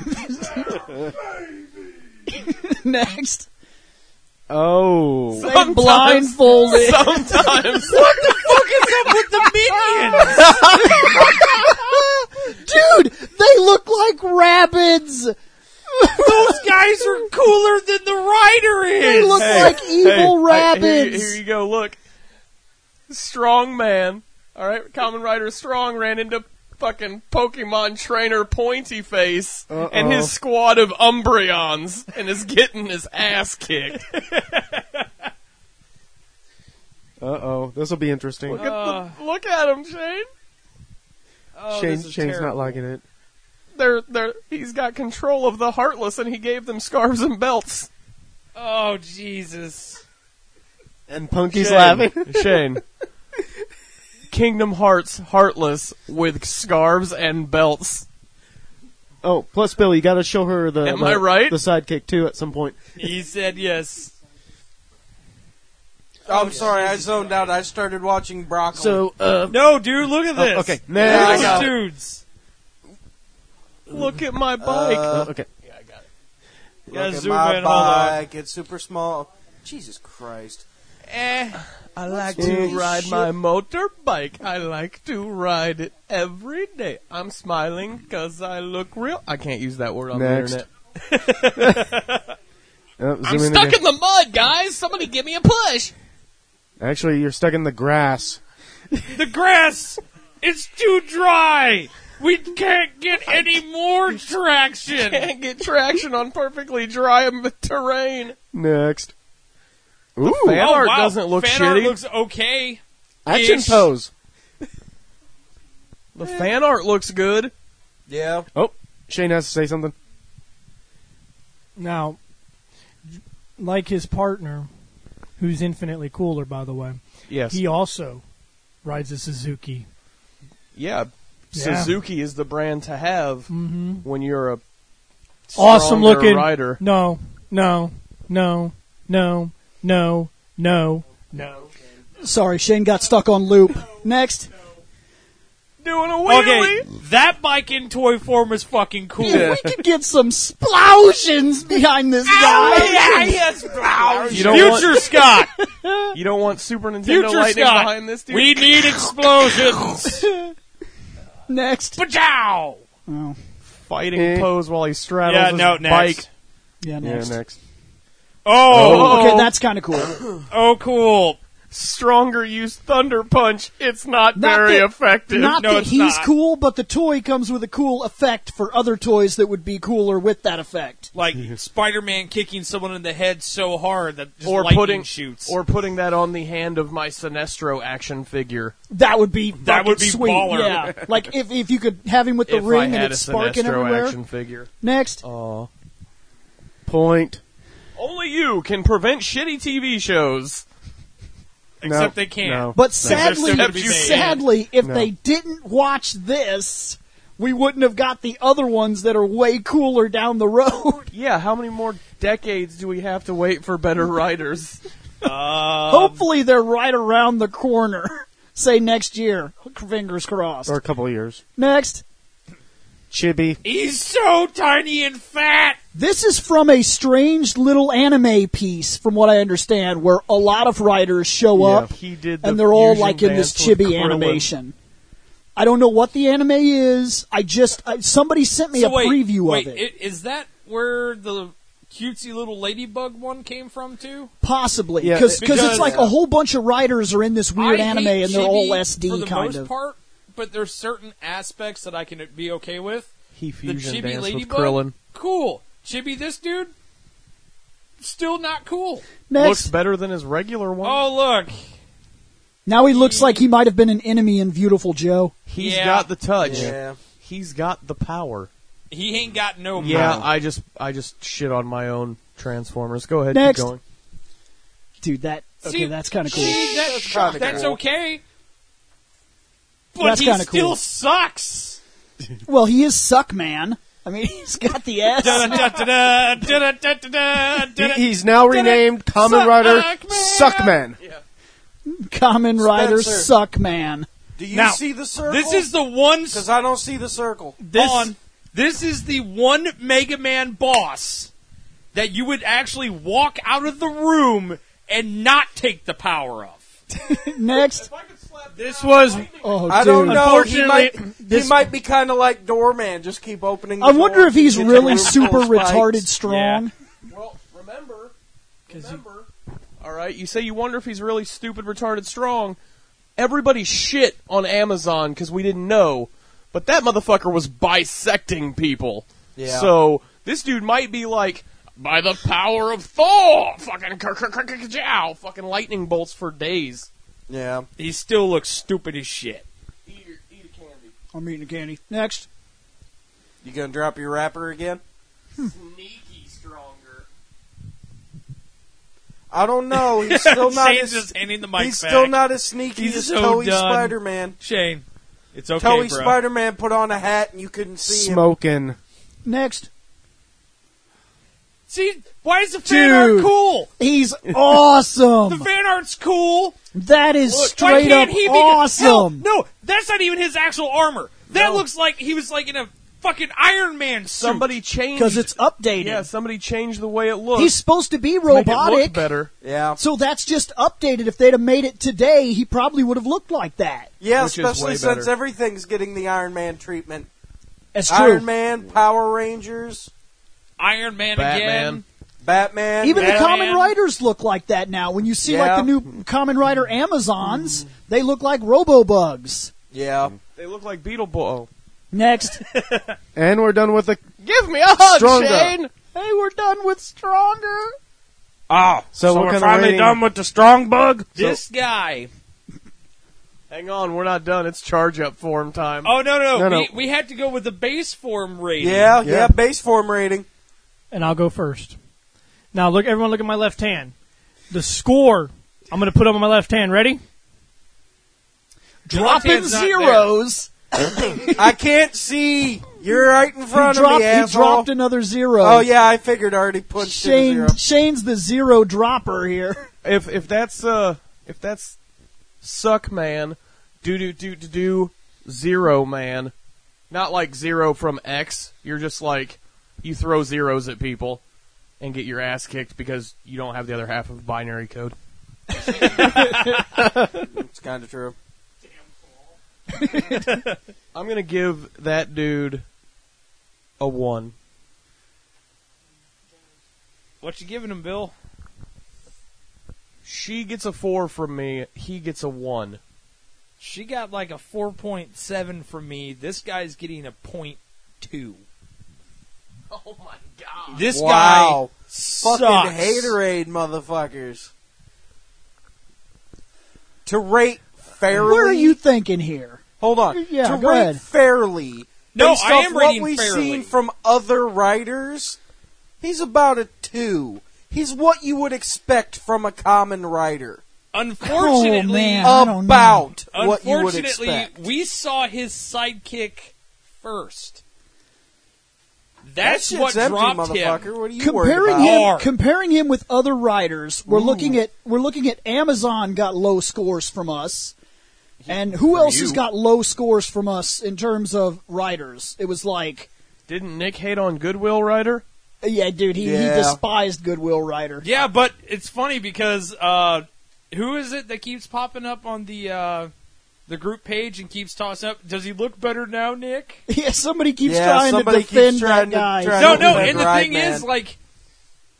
S1: Next.
S2: Oh.
S1: They blindfolded.
S7: Sometimes.
S5: What the fuck is up with the minions?
S1: Dude, they look like rabbits.
S5: Those guys are cooler than the rider is.
S1: They look like evil rabbits.
S7: Here you go, look. Strong man. Alright, Kamen Rider Strong ran into fucking Pokemon trainer Pointy Face and his squad of Umbreons and is getting his ass kicked.
S2: Uh-oh. This will be interesting.
S7: Look at him, Shane.
S5: Oh,
S2: Shane's not liking it.
S7: He's got control of the Heartless and he gave them scarves and belts.
S5: Oh, Jesus.
S2: And Punky's laughing.
S7: Shane. Kingdom Hearts Heartless with scarves and belts.
S2: Oh, plus Bill, you got to show her the.
S7: Am I right?
S2: The sidekick too at some point.
S5: He said yes.
S3: Oh, I'm sorry, I zoned out. I started watching Broccoli.
S2: So,
S5: No, dude, look at this.
S2: okay,
S5: Those
S2: next.
S5: dudes.
S7: Look at my bike.
S2: Okay.
S7: Yeah, I got it.
S5: Yeah,
S3: Look at
S5: zoom
S3: my
S5: in, hold on.
S3: bike. It's super small. Jesus Christ.
S7: I like
S3: wrong
S7: to
S3: with
S7: ride
S3: shit?
S7: my motorbike. I like to ride it every day. I'm smiling because I look real. I can't use that word on
S2: Next.
S7: the internet. I'm stuck in the mud, guys. Somebody give me a push.
S2: Actually, you're stuck in the grass.
S5: The grass is too dry. We can't get any more traction.
S7: Can't get traction on perfectly dry terrain.
S2: Next. Ooh.
S7: Fan
S5: Oh,
S7: art
S5: wow.
S7: doesn't look
S5: Fan
S7: shitty.
S5: art looks okay.
S2: Action
S5: Ish.
S2: pose.
S7: The fan art looks good.
S3: Yeah.
S2: Oh, Shane has to say something.
S6: Now, like his partner, who's infinitely cooler, by the way,
S7: Yes.
S6: he also rides a Suzuki.
S7: Yeah.
S6: Yeah.
S7: Suzuki is the brand to have when you're a
S6: Awesome
S7: stronger
S6: looking
S7: rider.
S6: No.
S1: Sorry, Shane got stuck on loop. Next.
S7: Doing a wheelie.
S5: Okay, that bike in toy form is fucking cool.
S1: If we could get some explosions behind this guy.
S7: You don't
S5: Future
S7: want,
S5: Scott.
S7: you don't want Super Nintendo
S5: Future
S7: lightning
S5: Scott.
S7: behind this dude?
S5: We need explosions.
S1: Next.
S5: Pachow.
S1: Oh,
S7: Fighting pose while he straddles
S5: Yeah,
S7: his
S5: no,
S7: bike.
S5: next.
S1: yeah, next.
S2: Yeah, next.
S5: Oh,
S1: Okay, that's kind of cool.
S5: oh, cool.
S7: Stronger use Thunder Punch. It's not
S1: Not
S7: very
S1: that-
S7: effective.
S1: Not
S5: No,
S1: that
S5: it's
S1: he's
S5: not.
S1: cool, but the toy comes with a cool effect for other toys that would be cooler with that effect.
S5: Like Spider-Man kicking someone in the head so hard that just
S7: or
S5: lightning shoots.
S7: putting that on the hand of my Sinestro action figure.
S1: That would be
S5: That would
S1: fucking
S5: be
S1: sweet.
S5: baller.
S1: Yeah, like if you could have him with the
S7: If
S1: ring
S7: I
S1: and
S7: had
S1: it's
S7: a
S1: sparking
S7: Sinestro
S1: everywhere.
S7: action figure.
S1: Next.
S2: Point.
S7: Only you can prevent shitty TV shows.
S5: Except
S2: No,
S5: they can't.
S2: no.
S1: But
S5: They're
S1: sadly,
S5: still gonna be made.
S1: if
S2: No.
S1: they didn't watch this, we wouldn't have got the other ones that are way cooler down the road.
S7: Yeah, how many more decades do we have to wait for better writers?
S1: Hopefully, they're right around the corner. Say next year. Fingers crossed.
S2: Or a couple of years.
S1: Next.
S2: Chibi.
S5: He's so tiny and fat.
S1: This is from a strange little anime piece, from what I understand, where a lot of writers show up
S7: He did the
S1: and they're all
S7: fusion
S1: like in this
S7: dance with
S1: chibi
S7: Krillin.
S1: animation. I don't know what the anime is. Somebody sent me a preview
S5: wait,
S1: of it.
S5: Is that where the cutesy little ladybug one came from too?
S1: Possibly,
S2: Yeah,
S1: because
S5: because-
S1: it's like a whole bunch of writers are in this weird
S5: I
S1: anime,
S5: hate
S1: and they're all
S5: Chibi
S1: SD
S5: for the
S1: kind
S5: most
S1: of.
S5: part, but there's certain aspects that I can be okay with.
S7: He
S5: The
S7: fusion
S5: Chibi
S7: dance with
S5: ladybug,
S7: Krillin.
S5: cool. Chibi, this dude, still not cool.
S1: Next,
S7: Looks better than his regular one.
S5: Oh look,
S1: now he looks like he might have been an enemy in Beautiful Joe.
S7: He's
S5: yeah.
S7: got the touch.
S3: Yeah.
S7: He's got the power.
S5: he ain't got no.
S7: Yeah,
S5: power.
S7: I just shit on my own Transformers. Go ahead,
S1: Next.
S7: keep going.
S1: Dude, that's
S5: See,
S1: kind of cool.
S5: See, that's
S3: cool.
S5: okay. But
S1: That's
S5: he
S1: kinda
S5: still
S1: cool.
S5: sucks.
S1: Well, he is Suckman. I mean, he's got the S.
S2: He's now renamed Kamen Rider Suckman.
S1: Kamen Rider
S3: Spencer.
S1: Suckman.
S3: Do you
S5: Now,
S3: see the circle?
S5: This is the one.
S3: because I don't see the circle.
S5: This is the one Mega Man boss that you would actually walk out of the room and not take the power of.
S1: Next.
S5: This was.
S1: Oh,
S3: I
S1: dude.
S3: don't know. He
S5: Unfortunately,
S3: might be kind of like Doorman. Just keep opening. The
S1: I wonder
S3: door
S1: if he's
S3: and get
S1: really
S3: the
S1: super
S3: full spikes.
S1: retarded strong.
S7: Well, remember. All right, you say you wonder if he's really stupid, retarded, strong. Everybody shit on Amazon because we didn't know, but that motherfucker was bisecting people.
S3: Yeah.
S7: So this dude might be like, by the power of Thor, fucking lightning bolts for days.
S3: Yeah.
S5: he still looks stupid as shit.
S7: Eat a candy.
S1: I'm eating a candy. Next.
S3: You gonna drop your wrapper again?
S7: Sneaky stronger.
S3: I don't know. He's still not.
S5: Shane's
S3: as,
S5: just handing the mic
S3: he's
S5: back.
S3: still not as sneaky
S5: He's
S3: as
S5: so
S3: Toei
S5: done.
S3: Spider-Man.
S5: Shane, it's okay,
S3: Toei
S5: bro.
S3: Spider-Man put on a hat and you couldn't see him.
S2: Smoking.
S1: Next.
S5: See, why is the fan art
S1: Dude.
S5: cool?
S1: He's
S5: The
S1: awesome.
S5: fan art's cool.
S1: That is
S5: Why
S1: straight
S5: can't
S1: up
S5: he be
S1: awesome.
S5: Hell, no, that's not even his actual armor. That
S7: No.
S5: looks like he was like in a fucking Iron Man suit.
S7: Somebody changed.
S1: Because it's updated.
S7: Yeah, somebody changed the way it looks.
S1: He's supposed to be
S7: to make it look
S1: robotic.
S7: better.
S3: Yeah.
S1: So that's just updated. If they'd have made it today, he probably would have looked like that.
S3: Yeah,
S7: Which is
S3: especially
S7: way
S3: since
S7: better.
S3: everything's getting the Iron Man treatment.
S1: That's true.
S3: Iron Man, Power Rangers,
S5: Iron Man
S7: Batman.
S5: again.
S3: Batman.
S1: Even the
S5: Batman.
S1: Kamen Riders look like that now. When you see like
S3: Yeah.
S1: the new Kamen Rider Amazons, they look like Robo-Bugs.
S3: Yeah.
S7: They look like Beetleborgs.
S1: Next.
S2: And we're done with the.
S7: Give me a hug,
S2: Stronger.
S7: Shane.
S1: Hey, we're done with Stronger.
S5: Oh,
S2: So what kind of rating?
S5: with the strong bug? This guy.
S7: Hang on, we're not done. It's charge up form time.
S5: Oh, no.
S2: No.
S5: We had to go with the base form rating.
S3: Yeah, base form rating.
S6: And I'll go first. Now, everyone look at my left hand. The score, I'm going to put up on my left hand. Ready?
S5: Your left
S1: Dropping
S5: hand's not there.
S1: zeros.
S3: I can't see. You're right in front of me,
S1: He
S3: asshole.
S1: dropped another zero.
S3: Oh yeah, I figured I already punched in a zero.
S1: Shane's the zero dropper here.
S7: If that's Suck Man, do Zero Man, not like Zero from X. You're just like you throw zeros at people and get your ass kicked because you don't have the other half of binary code.
S3: It's kind of true.
S7: I'm gonna give that dude a 1.
S5: What you giving him, Bill?
S7: She gets a 4 from me. He gets a 1.
S5: She got like a 4.7 from me. This guy's getting a 0.2.
S7: Oh my god!
S5: This
S3: Wow.
S5: guy sucks.
S3: Fucking haterade, motherfuckers. To rate fairly.
S1: What are you thinking here?
S3: Hold on.
S1: Yeah,
S3: to
S1: go
S3: rate
S1: ahead.
S3: fairly.
S5: No,
S3: based
S5: I
S3: off
S5: am
S3: what
S5: rating
S3: we've
S5: fairly.
S3: seen from other writers, he's about a 2. He's what you would expect from a common writer.
S5: Unfortunately,
S1: Oh, man. I don't know.
S3: About what you would
S5: unfortunately,
S3: expect.
S5: we saw his sidekick first.
S3: That
S5: That's
S3: shit's
S5: what
S3: empty,
S5: dropped
S3: motherfucker.
S5: him.
S3: What are you worried
S1: Comparing
S3: about?
S1: him,
S5: Hard.
S1: comparing him with other writers, we're looking at Amazon got low scores from us, and who else has
S7: you.
S1: got low scores from us in terms of writers? It was like,
S7: Didn't Nick hate on Goodwill Writer?
S1: yeah, dude, he
S3: Yeah.
S1: despised Goodwill Writer.
S5: Yeah, but it's funny because who is it that keeps popping up on the group page and keeps tossing up? Does he look better now, Nick?
S1: Yeah, somebody keeps
S3: Yeah,
S1: trying to
S3: somebody
S1: defend
S3: keeps trying
S1: that guy.
S3: to- trying
S5: No,
S3: to
S5: no.
S3: defend
S5: And the
S3: Right
S5: thing
S3: Man.
S5: is, like,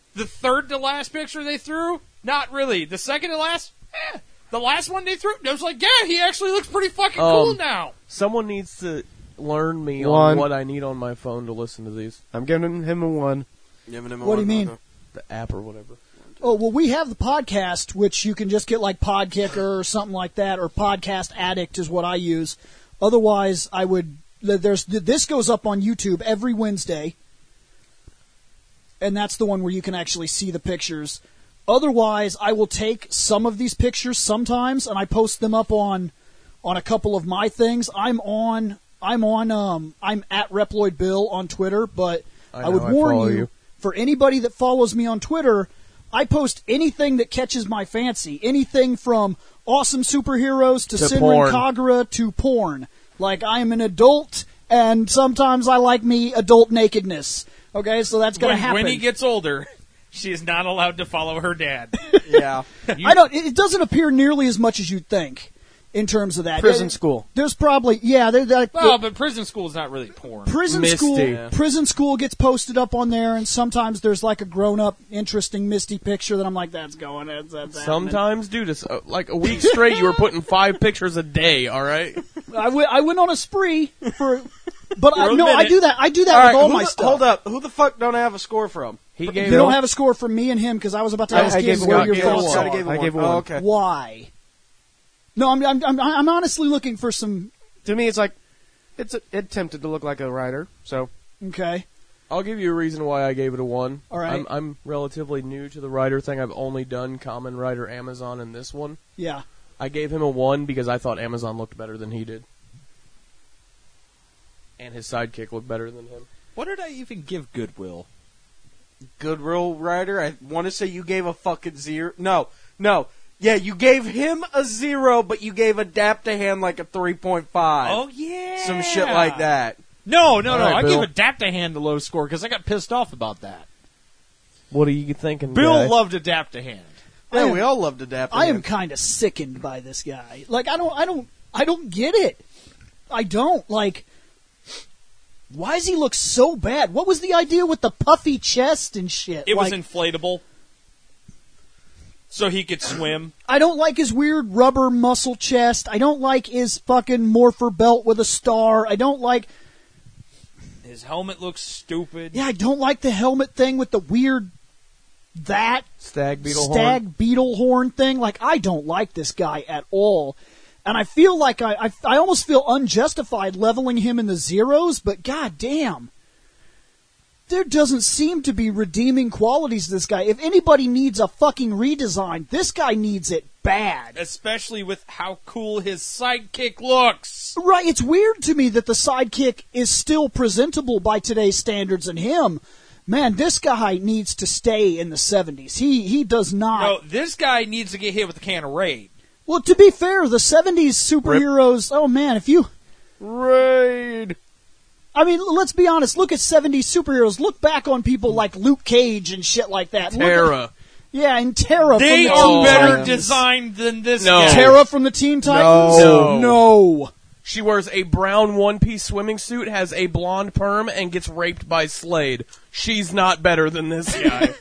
S5: The third to last picture they threw, not really. The second to last, The last one they threw, I was like, yeah, he actually looks pretty fucking cool now.
S7: Someone needs to learn me on what I need on my phone to listen to these.
S2: I'm giving him a 1.
S1: What do you mean?
S7: The app or whatever.
S1: Oh, well, we have the podcast, which you can just get like Podkicker or something like that, or Podcast Addict is what I use. Otherwise, this goes up on YouTube every Wednesday, and that's the one where you can actually see the pictures. Otherwise, I will take some of these pictures sometimes, and I post them up on a couple of my things. I'm at Reploid Bill on Twitter, but I would warn you, for anybody that follows me on Twitter, I post anything that catches my fancy. Anything from awesome superheroes to Senran Kagura to porn. Like, I am an adult, and sometimes I like me adult nakedness. Okay, so that's going to happen.
S5: When he gets older, she is not allowed to follow her dad.
S3: Yeah.
S1: It doesn't appear nearly as much as you'd think. In terms of that,
S2: Prison School.
S1: There's probably
S5: but Prison School is not really porn.
S1: Prison School gets posted up on there, and sometimes there's like a grown-up, interesting Misty picture that I'm like, that's going. That's
S7: sometimes, dude, it's like a week straight. You were putting 5 pictures a day. All right.
S1: I went on a spree for, but I do that. I do that with all my stuff.
S3: Hold up, who the fuck don't I have a score from?
S1: They don't have a score from me and him because I was about to ask him where your thoughts are.
S2: I gave 1.
S3: Oh, okay.
S1: Why? No, I'm honestly looking for some.
S2: To me, it's like it attempted to look like a writer. So
S1: okay,
S7: I'll give you a reason why I gave it a 1.
S1: All right,
S7: I'm relatively new to the writer thing. I've only done Common Writer Amazon and this one.
S1: Yeah,
S7: I gave him a 1 because I thought Amazon looked better than he did, and his sidekick looked better than him.
S5: What did I even give Goodwill?
S3: Goodwill writer? I want to say you gave a fucking 0. No. Yeah, you gave him a 0, but you gave Adapt-A-Hand like a 3.5.
S5: Oh, yeah.
S3: Some shit like that.
S5: No.
S7: Right,
S5: I
S7: Bill.
S5: gave Adapt-A-Hand a low score because I got pissed off about that.
S7: What are you thinking,
S5: Bill
S7: guy?
S5: loved Adapt-A-Hand.
S3: Yeah, we all loved Adapt-A-Hand.
S1: I am kind of sickened by this guy. Like, I don't get it. I don't. Like, why does he look so bad? What was the idea with the puffy chest and shit?
S5: It was inflatable. So he could swim.
S1: I don't like his weird rubber muscle chest. I don't like his fucking morpher belt with a star. I don't like...
S5: His helmet looks stupid.
S1: Yeah, I don't like the helmet thing with the weird...
S7: Stag beetle
S1: horn thing. Like, I don't like this guy at all. And I feel like I almost feel unjustified leveling him in the 0s, but goddamn. There doesn't seem to be redeeming qualities to this guy. If anybody needs a fucking redesign, this guy needs it bad.
S5: Especially with how cool his sidekick looks.
S1: Right, it's weird to me that the sidekick is still presentable by today's standards, and him, man, this guy needs to stay in the 70s. He does not...
S5: No, this guy needs to get hit with a can of Raid.
S1: Well, to be fair, the 70s superheroes... Oh, man, if you...
S2: Raid...
S1: I mean, let's be honest. Look at 70s superheroes. Look back on people like Luke Cage and shit like that.
S7: Terra.
S1: And Terra from the
S5: They
S1: Teen
S5: are better
S1: Titans.
S5: designed than this guy.
S1: Terra from the Teen Titans? No.
S7: She wears a brown one-piece swimming suit, has a blonde perm, and gets raped by Slade. She's not better than this guy.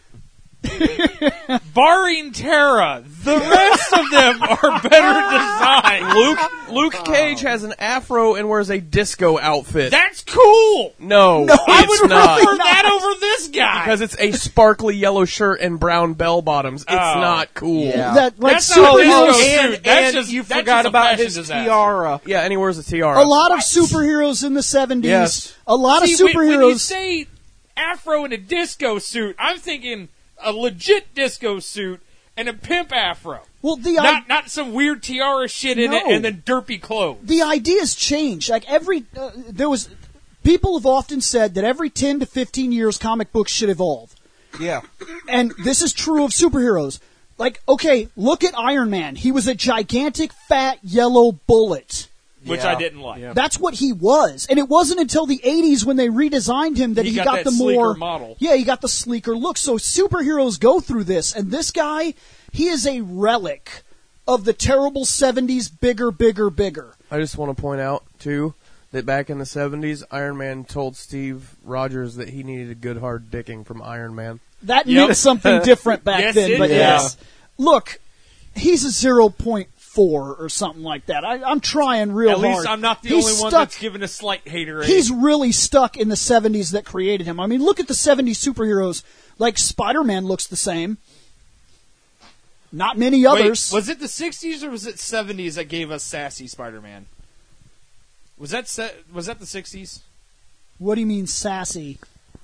S5: Barring Terra, the rest of them are better designed.
S7: Luke Cage has an afro and wears a disco outfit.
S5: That's cool!
S7: No,
S5: I would
S7: it's not.
S5: prefer that over this guy!
S7: Because it's a sparkly yellow shirt and brown bell bottoms. It's not cool.
S3: Yeah.
S1: That, like,
S5: That's not
S1: superheroes...
S5: his suit. That's
S3: And
S5: just,
S3: you
S5: that's
S3: forgot
S5: just a
S3: about
S5: fashion
S3: his
S5: disaster.
S3: tiara.
S7: Yeah, and he wears a tiara.
S1: A lot of superheroes in the 70s.
S3: Yes.
S1: A lot of
S5: See, when you
S1: superheroes...
S5: say afro in a disco suit, I'm thinking a legit disco suit and a pimp afro.
S1: Well,
S5: Not some weird tiara shit in it
S1: No.
S5: and then derpy clothes.
S1: the ideas change. Like people have often said that every 10 to 15 years comic books should evolve.
S3: Yeah.
S1: And this is true of superheroes. Like, okay, look at Iron Man. He was a gigantic, fat, yellow bullet.
S5: Which
S3: Yeah.
S5: I didn't like.
S2: Yeah.
S1: That's what he was. And it wasn't until the 80s when they redesigned him that
S5: He
S1: he
S5: got
S1: got
S5: that
S1: the
S5: sleeker
S1: more...
S5: model.
S1: Yeah, he got the sleeker look. So superheroes go through this. And this guy, he is a relic of the terrible 70s bigger, bigger, bigger.
S7: I just want to point out, too, that back in the 70s, Iron Man told Steve Rogers that he needed a good hard dicking from Iron Man.
S1: That meant something different back
S5: Yes,
S1: then.
S5: it
S1: But
S5: did.
S1: yes, look, he's a 0.4 or something like that. I'm trying real
S5: At
S1: hard.
S5: least I'm not the
S1: He's
S5: only one
S1: stuck-
S5: that's given a slight haterade.
S1: He's really stuck in the 70s that created him. I mean, look at the 70s superheroes. Like, Spider-Man looks the same. Not many others.
S5: Wait, was it the 60s or was it 70s that gave us sassy Spider-Man? Was that the 60s?
S1: What do you mean sassy?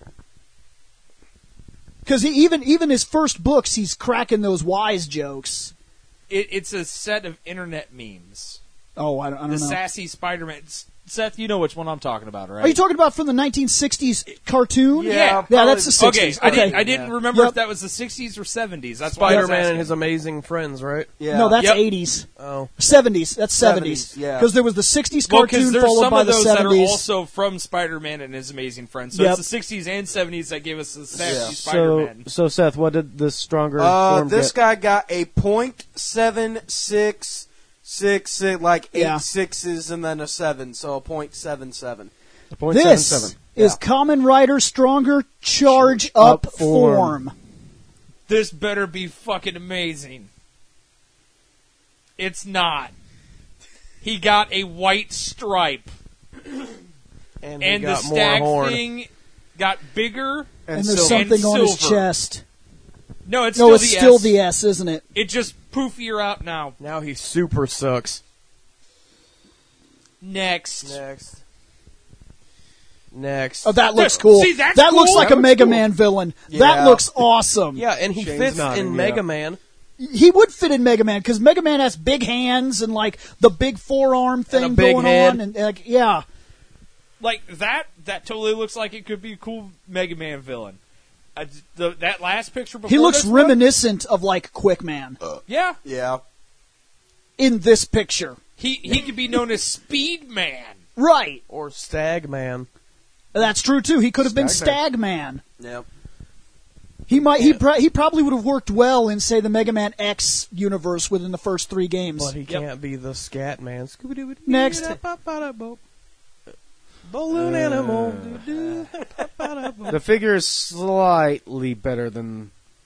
S1: Because even his first books, he's cracking those wise jokes.
S5: It's a set of internet memes.
S1: Oh, I don't
S5: The
S1: know.
S5: sassy Spider-Man. Seth, you know which one I'm talking about, right?
S1: Are you talking about from the 1960s cartoon?
S5: Yeah.
S1: that's the 60s.
S5: Okay, I didn't remember
S1: Yep.
S5: if that was the 60s or 70s. That's why I was
S7: Spider-Man and
S5: asking.
S7: his amazing friends, right?
S3: Yeah.
S1: No, that's
S5: Yep.
S1: 80s.
S7: Oh.
S1: 70s. That's 70s.
S3: 70s, yeah.
S1: Because there was the 60s
S5: Well,
S1: cartoon
S5: because there's
S1: followed
S5: some
S1: by
S5: of
S1: the
S5: those
S1: 70s.
S5: that are also from Spider-Man and his amazing friends. So
S1: Yep.
S5: it's the 60s and 70s that gave us the sassy
S3: Yeah.
S5: Spider-Man.
S2: So Seth, what did the stronger form
S3: This
S2: get?
S3: guy got a .766, like 8
S1: Yeah.
S3: sixes and then a 7, so a .77.
S1: This
S2: 0.77.
S1: is Kamen Rider Stronger Charge Up
S2: Up form.
S1: Form.
S5: This better be fucking amazing. It's not. He got a white stripe,
S7: And,
S5: and
S7: he
S5: the
S7: got more
S5: stag
S7: horn.
S5: thing got bigger.
S1: And there's
S2: silver.
S1: something on his
S5: silver.
S1: chest.
S5: No, it's
S1: No,
S5: still
S1: it's
S5: the
S1: still
S5: S.
S1: the S, isn't it?
S5: It just poofier out now.
S7: Now he super sucks.
S5: Next.
S7: Next.
S1: Oh, that looks cool.
S5: See, that's
S1: that looks
S5: cool.
S1: like
S2: That
S1: a
S2: looks
S1: Mega
S2: cool.
S1: Man villain.
S3: Yeah.
S1: That looks awesome.
S7: Yeah, and he
S2: Shane's
S7: fits
S2: nodding,
S7: in
S2: yeah.
S7: Mega Man.
S1: He would fit in Mega Man because Mega Man has big hands and like the big forearm thing
S7: a big
S1: going
S7: head.
S1: on, and like yeah.
S5: Like that totally looks like it could be a cool Mega Man villain. That last picture before
S1: He looks
S5: this one?
S1: reminiscent of like Quick Man
S5: Yeah.
S3: Yeah.
S1: in this picture.
S5: He could be known as Speed Man.
S1: Right.
S7: Or Stag Man.
S1: That's true too. He could have been
S2: Stag
S1: Stag Man.
S3: Yep.
S1: He might. He probably would have worked well in say the Mega Man X universe within the first 3 games.
S7: But he can't be the Scat Man.
S1: Next.
S7: Balloon animal.
S2: The figure is slightly better than.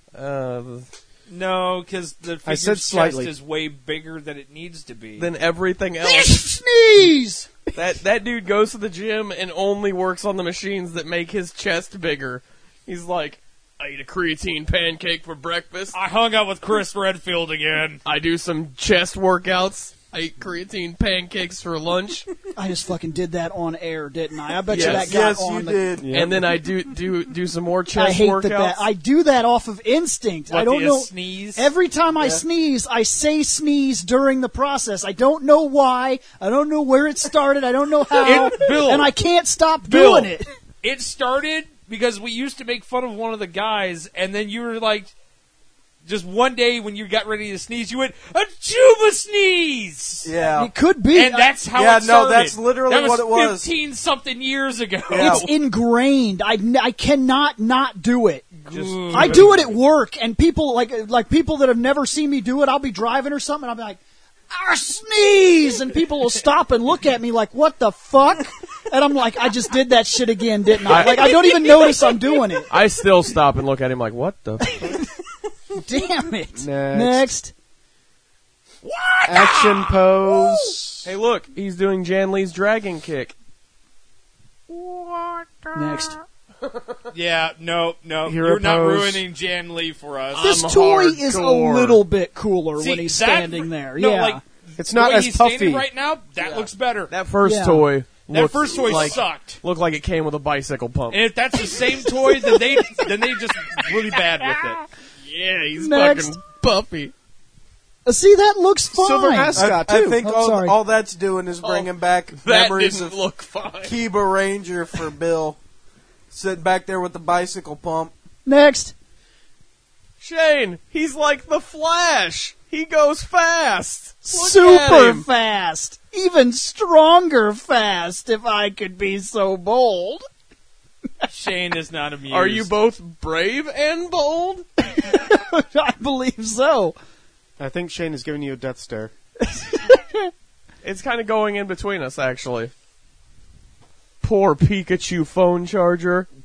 S5: No, because the
S2: I said
S5: figure's
S2: slightly.
S5: chest is way bigger than it needs to be.
S7: Than everything else.
S1: Sneeze.
S7: That dude goes to the gym and only works on the machines that make his chest bigger. He's like, I eat a creatine pancake for breakfast.
S5: I hung out with Chris Redfield again.
S7: I do some chest workouts. I eat creatine pancakes for lunch.
S1: I just fucking did that on air, didn't I? I bet
S7: Yes.
S1: you that got
S3: Yes,
S1: on
S3: you
S1: the.
S3: did.
S7: And then I do some more chest
S1: I hate
S7: workouts.
S1: that. I do that off of instinct.
S5: What,
S1: I don't
S5: do you
S1: know.
S5: sneeze?
S1: Every time I sneeze, I say sneeze during the process. I don't know why. I don't know where it started. I don't know how.
S5: Bill.
S1: And I can't stop
S5: Bill.
S1: doing it.
S5: It started because we used to make fun of one of the guys, and then you were like, just one day when you got ready to sneeze, you went, a Juba sneeze!
S3: Yeah.
S1: It could be.
S5: And that's how
S3: Yeah,
S5: it started.
S3: no, that's literally
S5: that was
S3: what it was.
S5: 15-something years ago.
S3: Yeah.
S1: It's ingrained. I cannot not do it.
S5: Just-
S1: I do it at work, and people like people that have never seen me do it. I'll be driving or something. I'll be like, sneeze, and people will stop and look at me like, what the fuck? And I'm like, I just did that shit again, didn't I? Like I don't even notice I'm doing it.
S7: I still stop and look at him like, what the?
S1: Damn it.
S2: Next. Action pose.
S7: Hey, look, he's doing Jan Lee's dragon kick.
S1: Next.
S5: Yeah, no,
S2: Hero
S5: you're not
S2: pose.
S5: ruining Jan Lee for us.
S1: This
S7: I'm
S1: toy is a
S7: hardcore.
S1: little bit cooler
S5: See,
S1: when he's
S5: that-
S1: standing there.
S5: No,
S1: yeah.
S5: like,
S2: It's
S5: the
S2: not
S5: way
S2: as
S5: he's standing
S2: puffy.
S5: right now, that looks better.
S7: That first
S1: Yeah.
S7: toy.
S5: That
S7: looked
S5: first toy
S7: like,
S5: sucked.
S7: Looked like it came with a bicycle pump.
S5: And if that's the same toy, then they just really bad with it.
S7: Yeah, he's
S1: Next.
S7: fucking puffy.
S1: See, that looks fine.
S2: Silver mascot
S3: I
S2: too.
S3: think
S1: Oh, sorry.
S3: all that's doing is bringing back
S7: That
S3: memories
S7: didn't
S3: of
S7: look fine.
S3: Kiba Ranger for Bill. Sitting back there with the bicycle pump.
S1: Next.
S7: Shane, he's like the Flash. He goes fast. Look at
S1: Super
S7: him.
S1: fast. Even stronger fast, if I could be so bold.
S5: Shane is not amused.
S7: Are you both brave and bold?
S1: I believe so.
S2: I think Shane is giving you a death stare.
S7: It's kind of going in between us, actually. Poor Pikachu phone charger.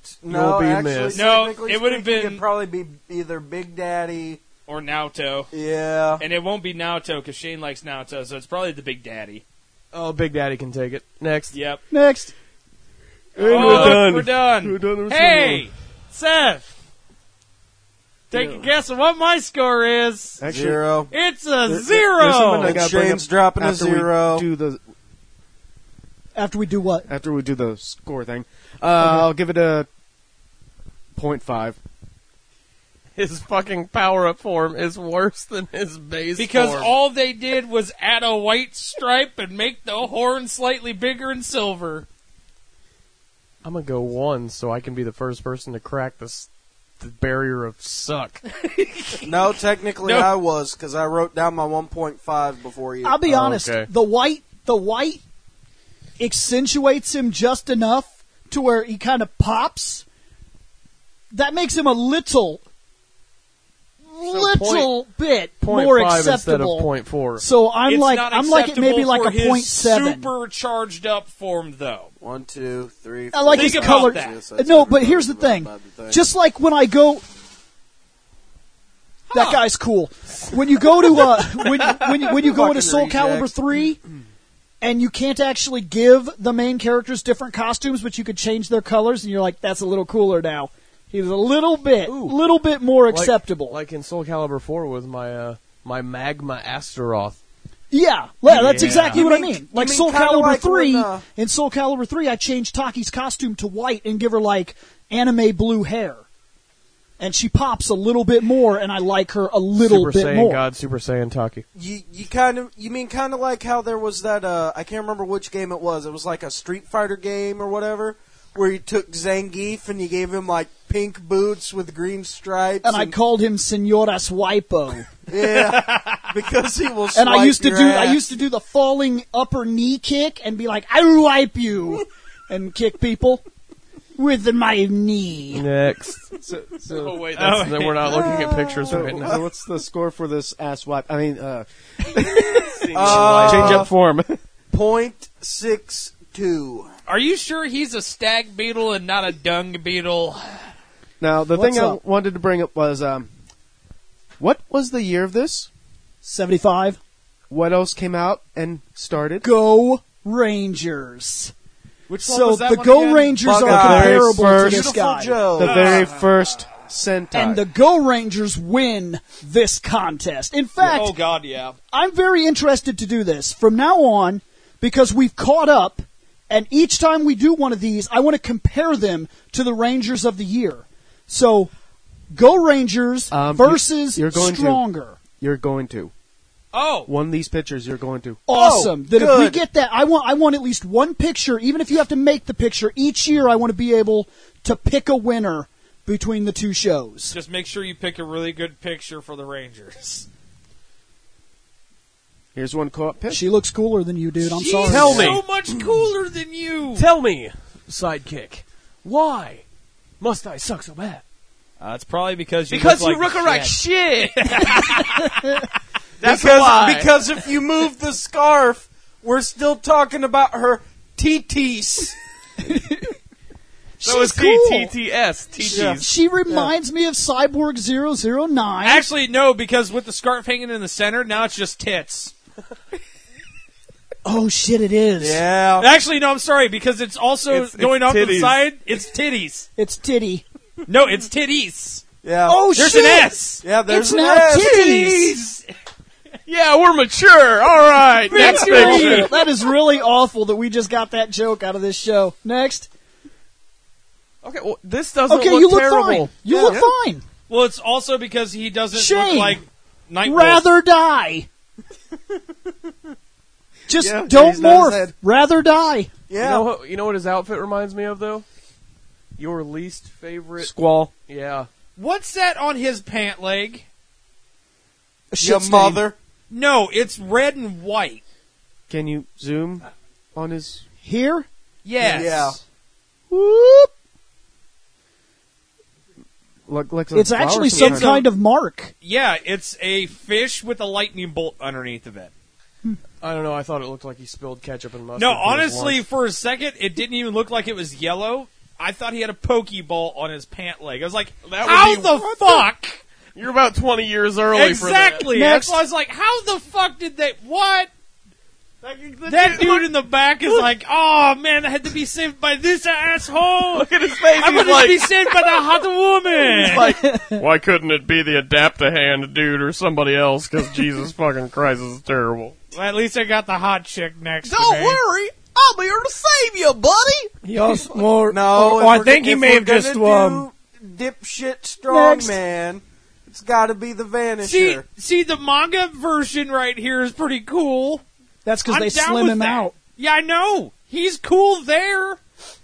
S3: No,
S7: be
S3: actually,
S7: missed.
S5: No,
S3: technically
S5: it would have
S3: speaking,
S5: been-
S3: it'd probably be either Big Daddy.
S5: Or Naoto.
S3: Yeah.
S5: And it won't be Naoto because Shane likes Naoto, so it's probably the Big Daddy.
S7: Oh, Big Daddy can take it. Next.
S5: Yep.
S1: Next.
S7: And we're done.
S5: We're done.
S7: We're done with
S5: Hey, Seth. Take a guess on what my score is.
S2: Actually,
S3: 0.
S5: It's a
S2: there's
S5: zero.
S2: something I
S3: And
S2: gotta bring
S3: Shane's
S2: up
S3: dropping a
S2: after we
S3: 0.
S2: do the
S1: After we do what?
S2: after we do the score thing. I'll give it a 0.5.
S7: His fucking power-up form is worse than his base
S5: Because
S7: form.
S5: all they did was add a white stripe and make the horn slightly bigger and silver.
S7: I'm gonna go 1 so I can be the first person to crack the barrier of suck.
S3: No, technically
S5: No.
S3: I was, because I wrote down my 1.5 before you.
S1: I'll be honest.
S7: okay.
S1: The white accentuates him just enough to where he kind of pops. That makes him a little bit more
S7: 0.5 instead of
S1: acceptable.
S7: 0.4.
S1: So I'm
S5: It's
S1: like
S5: not
S1: I'm like it maybe
S5: acceptable
S1: like a
S5: for his
S1: 0.7.
S5: super charged up form, though.
S3: 1, 2, 3.
S1: I like
S5: Think
S1: his
S5: about
S1: color.
S5: that.
S1: No, but here's the thing. Just like when I go, that guy's cool. When you go to when you go into
S3: Fucking
S1: Soul Calibur
S3: rejects.
S1: 3, and you can't actually give the main characters different costumes, but you could change their colors, and you're like, that's a little cooler now. He was a little bit more acceptable.
S7: Like in Soul Calibur 4 with my my Magma Astaroth.
S1: Yeah, that's
S7: Yeah.
S1: exactly
S3: You
S1: what I
S3: mean-
S1: mean. Like
S3: you mean
S1: Soul
S3: kinda
S1: Calibur
S3: like
S1: 3,
S3: when,
S1: in Soul Calibur 3, I changed Taki's costume to white and give her like anime blue hair. And she pops a little bit more, and I like her a little
S7: Super
S1: bit
S7: Saiyan
S1: more.
S7: God, Super Saiyan Taki.
S3: You mean kind of like how there was that I can't remember which game it was. It was like a Street Fighter game or whatever, where you took Zangief and you gave him like pink boots with green stripes.
S1: And I called him Senora Swipo.
S3: yeah, because he will.
S1: And I
S3: swipe
S1: used to
S3: your
S1: do
S3: ass.
S1: the falling upper knee kick and be like, "I wipe you," and kick people with my knee.
S7: Next.
S5: Oh, wait.
S7: Then we're not looking at pictures right now.
S2: So what's the score for this ass wipe? I mean,
S7: Change up form.
S3: 0.62.
S5: Are you sure he's a stag beetle and not a dung beetle?
S2: now the
S1: What's
S2: thing
S1: up?
S2: I wanted to bring up was, what was the year of this?
S1: 75.
S2: What else came out and started?
S1: Go Rangers.
S5: Which one
S1: So
S5: was that
S1: the
S5: one
S1: Go
S5: again?
S1: Rangers
S3: Bug
S1: are
S3: Eyes.
S1: comparable to
S2: First-
S1: this
S3: Beautiful
S1: guy.
S3: Joe.
S2: The very first Sentai.
S1: And the Go Rangers win this contest. In fact,
S5: Oh, God, yeah.
S1: I'm very interested to do this from now on because we've caught up, and each time we do one of these, I want to compare them to the Rangers of the year. So, Go Rangers versus
S2: you're going to.
S1: Stronger.
S2: You're going to.
S5: Oh,
S2: One of these pictures you're going to.
S1: Awesome. That if we
S3: good.
S1: get that, I want at least one picture, even if you have to make the picture each year. I want to be able to pick a winner between the two shows.
S5: just make sure you pick a really good picture for the Rangers.
S2: Here's one co-op pic.
S1: She looks cooler than you, dude. I'm sorry.
S7: Tell me.
S5: So much cooler than you.
S7: Tell me, sidekick, why must I suck so bad?
S5: It's probably because you
S7: Because
S5: look
S7: you look like shit. That's
S3: because,
S7: why.
S3: because if you move the scarf, we're still talking about her TTs.
S7: So is
S1: She's cool.
S7: TTS. TTs.
S1: She reminds me of Cyborg 009.
S5: Actually, no, because with the scarf hanging in the center, now it's just tits.
S1: Oh shit, it is.
S3: Yeah.
S5: Actually, no, I'm sorry, because it's also
S7: It's
S5: going off to the
S7: titties.
S5: side. It's titties.
S1: It's titty.
S5: No, it's titties.
S3: Yeah.
S1: Oh
S5: There's
S1: shit!
S5: an S.
S3: yeah, there's
S1: It's
S3: an
S1: now
S3: S.
S1: titties.
S7: Yeah, we're mature. All right. Next
S1: That's
S7: picture.
S1: awful. That is really awful that we just got that joke out of this show. Next.
S7: Okay, well, this doesn't
S1: Okay,
S7: look
S1: you look
S7: terrible.
S1: fine. You
S3: Yeah.
S1: look fine.
S5: Well, it's also because he doesn't
S1: Shane,
S5: look like Nightwolf.
S1: Rather die. Just
S2: Yeah,
S1: don't
S2: he's not his
S1: morph.
S2: head.
S1: Rather die.
S3: Yeah.
S7: You know what his outfit reminds me of, though? Your least favorite.
S2: Squall.
S7: Yeah.
S5: What's that on his pant leg?
S1: A shit
S3: Your
S1: stain.
S3: mother.
S5: No, it's red and white.
S2: Can you zoom on his?
S1: Here.
S5: Yes.
S3: Yeah.
S1: Whoop.
S2: Like
S1: It's actually some kind of mark.
S5: Yeah, it's a fish with a lightning bolt underneath of it.
S7: I don't know. I thought it looked like he spilled ketchup and mustard.
S5: No,
S7: for his
S5: honestly,
S7: lunch.
S5: for a second, it didn't even look like it was yellow. I thought he had a pokeball on his pant leg. I was like,
S7: That would
S5: how
S7: be-
S5: the fuck?
S7: You're about 20 years early
S5: Exactly.
S7: for that.
S5: That's why I was like, how the fuck did they? What? That dude in the back is like, oh man, I had to be saved by this asshole.
S7: Look at his face.
S5: I'm
S7: He's
S5: gonna
S7: like,
S5: be saved by the hot woman.
S7: like, why couldn't it be the Adapt-A-Hand dude or somebody else? Because Jesus fucking Christ, this is terrible.
S5: Well, at least I got the hot chick next to
S7: Don't
S5: me.
S7: worry, I'll be here to save you, buddy.
S6: He also, well,
S3: No,
S6: I think he may have just
S3: dipshit strongman. It's got to be the Vanisher.
S5: See, the manga version right here is pretty cool.
S1: That's because
S5: I'm
S1: they
S5: down
S1: slim
S5: with
S1: him
S5: that.
S1: out.
S5: Yeah, I know. He's cool there.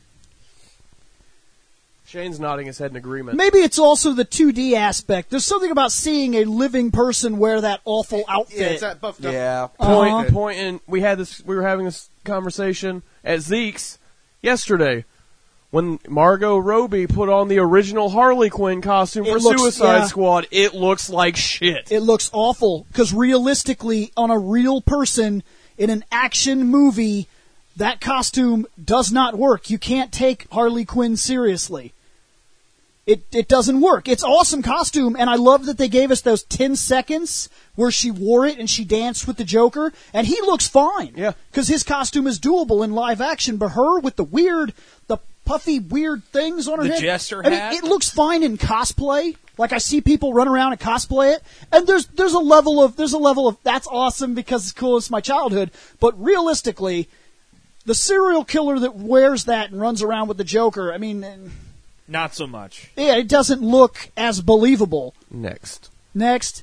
S7: Shane's nodding his head in agreement.
S1: Maybe it's also the 2D aspect. There's something about seeing a living person wear that awful outfit.
S2: Yeah, it's that buffed up.
S3: Yeah.
S7: Point, and we were having this conversation at Zeke's yesterday when Margot Robbie put on the original Harley Quinn costume for Suicide Squad. It looks like shit.
S1: It looks awful because realistically, on a real person in an action movie, that costume does not work. You can't take Harley Quinn seriously. It doesn't work. It's an awesome costume, and I love that they gave us those 10 seconds where she wore it and she danced with the Joker, and he looks fine.
S7: Yeah.
S1: Because his costume is doable in live action, but her with the puffy weird things on her
S5: The
S1: head.
S5: jester
S1: I mean,
S5: hat?
S1: it looks fine in cosplay. Like I see people run around and cosplay it, and there's a level of that's awesome because it's cool. It's my childhood. But realistically, the serial killer that wears that and runs around with the Joker, I mean,
S5: Not so much.
S1: yeah, it doesn't look as believable.
S7: Next.
S1: Next,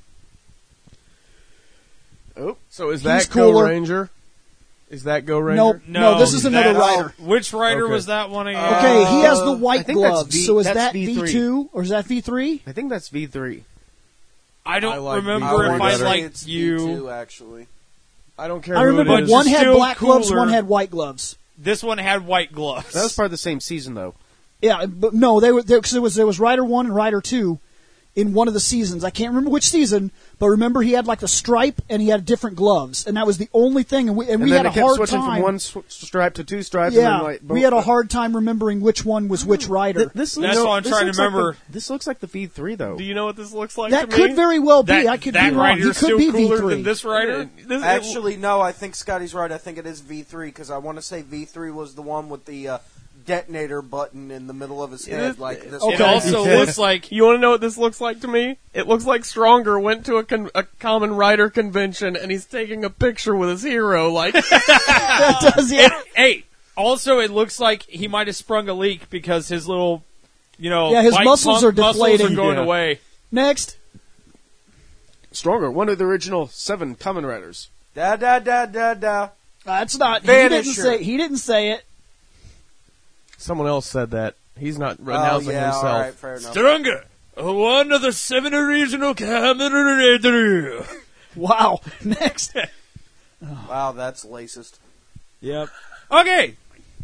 S7: So is
S1: He's
S7: that
S1: cooler.
S7: Go Ranger? Is that Go Ranger?
S1: nope, no, this is another
S5: that-
S1: rider.
S5: Which rider
S7: Okay.
S5: was that one again?
S1: Okay, he has the
S2: I
S1: white
S2: think that's
S1: gloves. So is
S2: that's
S1: that
S2: V3.
S1: V2 or is that V3?
S2: I think that's V3.
S5: I don't
S7: I like
S5: remember
S7: V3
S5: if I
S7: better.
S5: liked
S3: it's
S5: you.
S3: V2, actually.
S7: I don't care
S1: I
S7: who
S1: remember
S7: it is.
S1: one
S5: It's
S1: had
S5: still
S1: black gloves,
S5: cooler.
S1: one had white gloves.
S5: This one had white gloves.
S2: That was part of the same season, though.
S1: Yeah, but no, they were because there was Rider 1 and Rider 2 in one of the seasons. I can't remember which season, but remember he had like the stripe and he had different gloves, and that was the only thing. And we
S2: And
S1: had
S2: then
S1: a
S2: it kept
S1: hard
S2: switching
S1: time.
S2: from one stripe to two stripes.
S1: Yeah,
S2: and then, like,
S1: we had a hard time remembering which one was which rider.
S2: This,
S5: That's what I'm
S2: this
S5: trying to
S2: looks like
S5: remember.
S2: this looks like the V3, though.
S7: Do you know what this looks like
S1: That
S7: to me?
S1: could very well be.
S5: that,
S1: I could
S5: that
S1: be wrong.
S5: rider
S1: He
S5: is
S1: could
S5: still
S1: be
S5: cooler
S1: V3.
S5: than this rider.
S3: Actually, no, I think Scotty's right. I think it is V3 because I want to say V3 was the one with the detonator button in the middle of his head. Like this.
S5: It also looks like
S7: You want to know what this looks like to me? It looks like Stronger went to a Common Rider convention and he's taking a picture with his hero. Like,
S1: That does, yeah.
S5: Hey, also it looks like he might have sprung a leak because his little,
S1: Yeah, his
S5: bite
S1: muscles
S5: pump
S1: are deflating.
S5: Muscles are going
S2: Yeah.
S5: away.
S1: Next,
S2: Stronger, one of the original 7 Kamen Riders.
S3: Da da da da da.
S1: that's not.
S3: Vanisher.
S1: He didn't say it.
S7: someone else said that. He's not
S3: Oh
S7: announcing
S3: yeah,
S7: himself.
S3: all right, fair enough.
S5: Stronger, one of the 7 original Kamen Rider.
S1: Wow. Next,
S3: Wow, that's racist.
S5: Yep. Okay.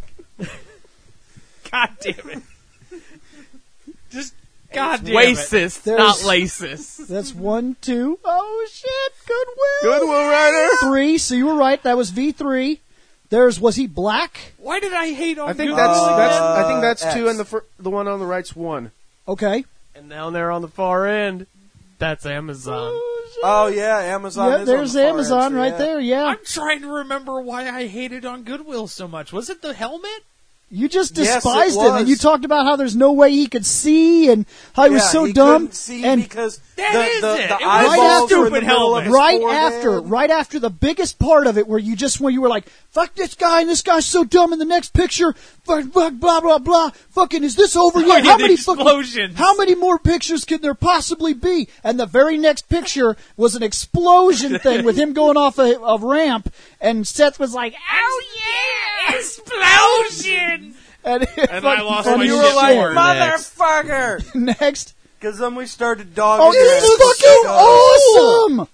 S5: God damn it. Just God damn it.
S7: Racist,
S1: There's-
S7: not racist.
S1: that's 1, 2. Oh shit! Goodwill.
S2: Goodwill Rider.
S1: 3. So you were right. That was V3. Was he black?
S5: Why did I hate on
S2: I think
S5: Goodwill?
S2: that's
S3: X.
S2: 2, and the one on the right's 1.
S1: Okay.
S7: And down there on the far end, that's Amazon.
S3: Oh yeah, Amazon.
S1: Yeah,
S3: is
S1: there's
S3: on the far
S1: Amazon
S3: edge,
S1: right
S3: yeah.
S1: there. Yeah.
S5: I'm trying to remember why I hated on Goodwill so much. Was it the helmet?
S1: You just
S3: Yes, it
S1: despised him, and
S3: was.
S1: you talked about how there's no way he could see, and how he was
S3: Yeah,
S1: so
S3: he
S1: dumb.
S3: couldn't see
S1: and
S3: because
S5: That
S3: the,
S5: is
S3: the,
S5: it.
S3: the
S5: It was
S3: eyeballs
S1: a
S3: were in the
S5: stupid
S3: middle
S5: helmet.
S3: of his
S1: right
S3: forehead.
S1: after the biggest part of it, where you were like, "Fuck this guy," and this guy's so dumb. In the next picture, fuck, blah blah blah. Fucking, is this over yet?
S5: yeah, the explosions.
S1: How many more pictures can there possibly be? And the very next picture was an explosion thing with him going off a ramp, and Seth was like, "Oh yeah!"
S5: Explosion!
S1: And,
S5: And I lost
S1: funny
S5: my
S3: You
S5: shit.
S3: were
S1: shit.
S3: like,
S5: Next.
S3: motherfucker!
S1: Next.
S3: Because then we started dogging
S1: Oh,
S3: your
S1: this
S3: ass
S1: is
S3: for
S1: fucking awesome!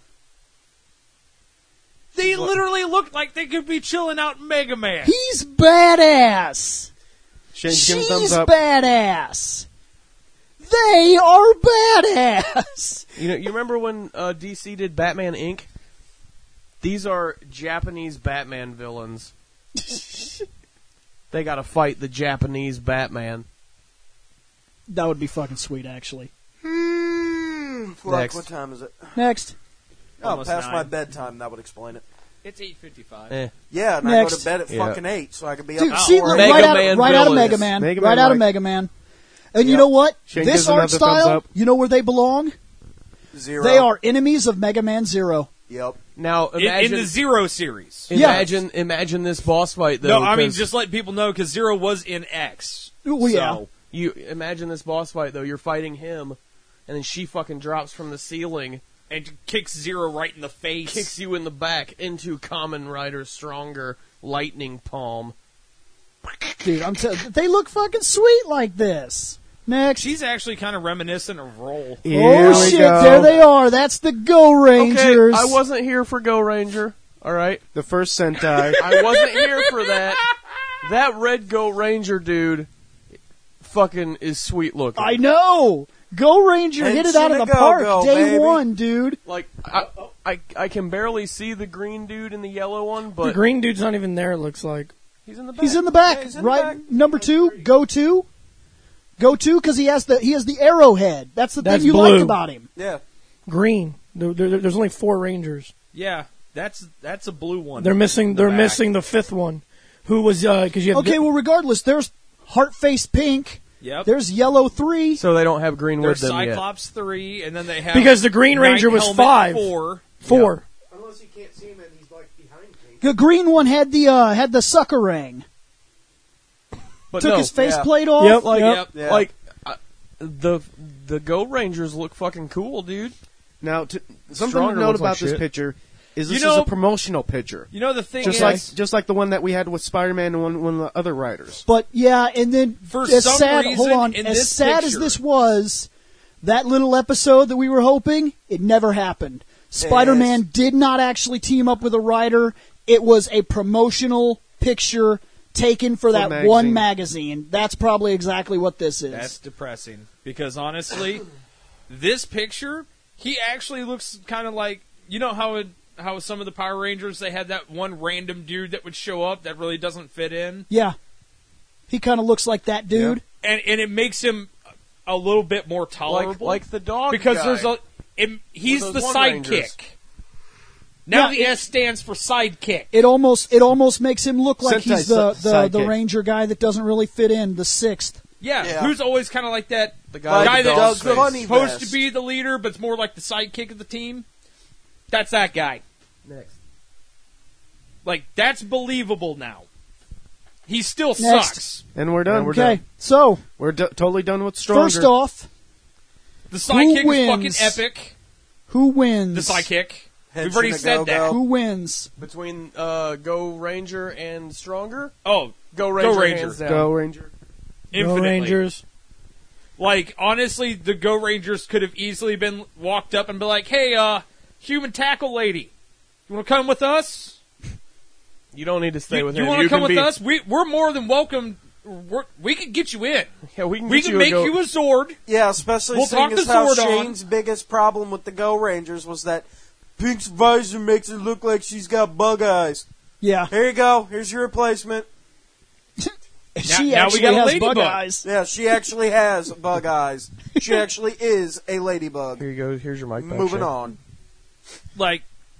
S5: They literally looked like they could be chilling out in Mega Man.
S1: He's badass.
S2: Shane's giving
S1: She's
S2: thumbs up.
S1: badass. They are badass.
S7: You remember when DC did Batman Inc.? These are Japanese Batman villains. They gotta fight the Japanese Batman.
S1: That would be fucking sweet, actually.
S3: Fuck, what time is it?
S1: Next.
S3: Oh,
S5: Almost
S3: past
S5: 9.
S3: my bedtime. That would explain it.
S5: It's 8:55.
S3: Yeah, and I
S1: Next.
S3: go to bed at
S7: Yeah.
S3: fucking 8, so I could be
S1: Dude,
S3: up.
S1: see,
S3: hour.
S7: Mega
S1: right out
S7: Man
S1: of
S7: villains.
S1: Mega Man.
S2: Mega
S1: Right
S2: Man
S1: out of
S2: like-
S1: Mega Man. And you
S3: Yep.
S1: know what?
S2: Shane
S1: This
S2: gives another
S1: art
S2: thumbs
S1: style,
S2: up.
S1: you know where they belong?
S3: 0.
S1: They are enemies of Mega Man Zero.
S3: Yep.
S7: Now
S5: In
S7: imagine
S5: the Zero series.
S7: imagine this boss fight though.
S5: No, I mean
S7: 'cause
S5: just let people know because Zero was in X.
S1: Well, yeah.
S5: So,
S7: you imagine this boss fight though. You're fighting him, and then she fucking drops from the ceiling,
S5: and kicks Zero right in the face.
S7: kicks you in the back into Kamen Rider Stronger Lightning Palm.
S1: Dude, they look fucking sweet like this. Next.
S5: She's actually kind of reminiscent of Roll.
S2: Here
S1: Oh
S2: we
S1: shit,
S2: go.
S1: there they are. That's the Go Rangers.
S7: Okay, I wasn't here for Go Ranger. All right,
S2: The first Sentai.
S7: I wasn't here for that. That red Go Ranger dude, fucking is sweet looking.
S1: I know. Go Ranger hit it out of the park day
S3: baby.
S1: one, dude.
S7: Like I can barely see the green dude in the yellow one,
S6: The
S7: but
S6: green dude's not even there, it looks like.
S7: he's in the back.
S1: He's in the back,
S3: Yeah, he's in the
S1: right?
S3: back.
S1: Number 2, Go 2. Go 2 because he has the arrowhead. That's the
S6: That's
S1: thing you
S6: blue.
S1: liked about him.
S3: Yeah.
S6: Green. There's only 4 Rangers.
S5: Yeah, that's a blue one.
S6: They're missing.
S5: The
S6: They're
S5: back.
S6: missing the 5th one, who was because you have
S1: Okay, well, regardless, there's Heart-Face Pink.
S5: Yep.
S1: There's Yellow 3.
S7: So they don't have green
S5: There's
S7: with them yet.
S5: Cyclops 3, and then they have
S6: Because the Green Ranger
S5: Night
S6: was
S5: Helmet
S6: 5.
S5: 4.
S6: 4.
S4: Unless you can't see him and he's like behind me.
S1: The green one had the sucker ring.
S7: But
S1: Took
S7: no,
S1: his face
S3: yeah.
S1: plate off.
S6: Yep.
S7: like
S5: Yep.
S3: Yeah.
S7: like the Go Rangers look fucking cool, dude.
S2: Now, something
S7: Stronger
S2: to note
S7: looks like
S2: about this
S7: shit.
S2: picture is
S5: You
S2: this
S5: know-
S2: is a promotional picture.
S5: You know the thing
S2: Just like the one that we had with Spider-Man and one of the other writers.
S1: But yeah, and then
S5: For
S1: as
S5: some
S1: sad,
S5: reason,
S1: hold on,
S5: in
S1: as
S5: this
S1: sad as
S5: picture-
S1: this was, that little episode that we were hoping, it never happened. Spider-Man did not actually team up with a writer. It was a promotional picture taken for that
S2: magazine.
S1: one magazine. That's probably exactly what this is.
S5: That's depressing because honestly, this picture, he actually looks kind of like, you know how some of the Power Rangers, they had that one random dude that would show up that really doesn't fit in,
S1: Yeah. He kind of looks like that dude.
S5: and it makes him a little bit more tolerable,
S7: Like the dog
S5: because
S7: guy.
S5: there's he's
S7: those
S5: the
S7: One
S5: sidekick.
S7: Rangers.
S5: Now
S1: Yeah,
S5: the S stands for sidekick.
S1: It almost makes him look like
S2: Sentai
S1: he's the
S2: sidekick.
S1: Ranger guy that doesn't really fit in, the 6th.
S5: Yeah, who's always kind of like that
S7: the guy, with the
S5: that's
S7: dog
S3: Doug
S7: face.
S5: supposed to be the leader, but it's more like the sidekick of the team. That's that guy.
S7: Next.
S5: Like, that's believable now. He still
S1: Next.
S5: sucks.
S2: And we're done.
S1: Okay, so,
S2: We're totally done with Stronger.
S1: first off,
S5: The sidekick
S1: Who
S5: is fucking
S1: wins?
S5: epic.
S1: who wins?
S5: The sidekick. We've
S3: Henshin
S5: already
S3: to
S5: said
S3: go,
S5: that.
S3: go.
S1: Who wins?
S7: Between Go Ranger and Stronger,
S5: Oh,
S7: Go Ranger,
S5: Ranger.
S7: hands down.
S2: Go Ranger.
S6: Go
S5: infinitely.
S6: Rangers.
S5: Like, honestly, the Go Rangers could have easily been walked up and be like, hey, human tackle lady, you want to come with us?
S7: You don't need to stay with
S5: you
S7: him.
S5: want to come
S7: can
S5: with
S7: be,
S5: us? We're more than welcome. We can get you in.
S7: Yeah, we can
S5: We
S7: get
S5: can
S7: you
S5: make
S7: a Go.
S5: you a Zord.
S3: Yeah, especially
S5: We'll
S3: seeing
S5: talk
S3: as
S5: the
S3: how
S5: sword on.
S3: Shane's biggest problem with the Go Rangers was that Pink's visor makes it look like she's got bug eyes.
S1: Yeah.
S3: Here you go. Here's your replacement.
S1: She
S5: now we
S1: actually
S5: got a
S1: has
S5: ladybug.
S1: bug eyes.
S3: Yeah, she actually has bug eyes. She actually is a ladybug.
S7: Here you go. Here's your mic back.
S3: Moving
S7: Shane.
S3: on.
S5: Like,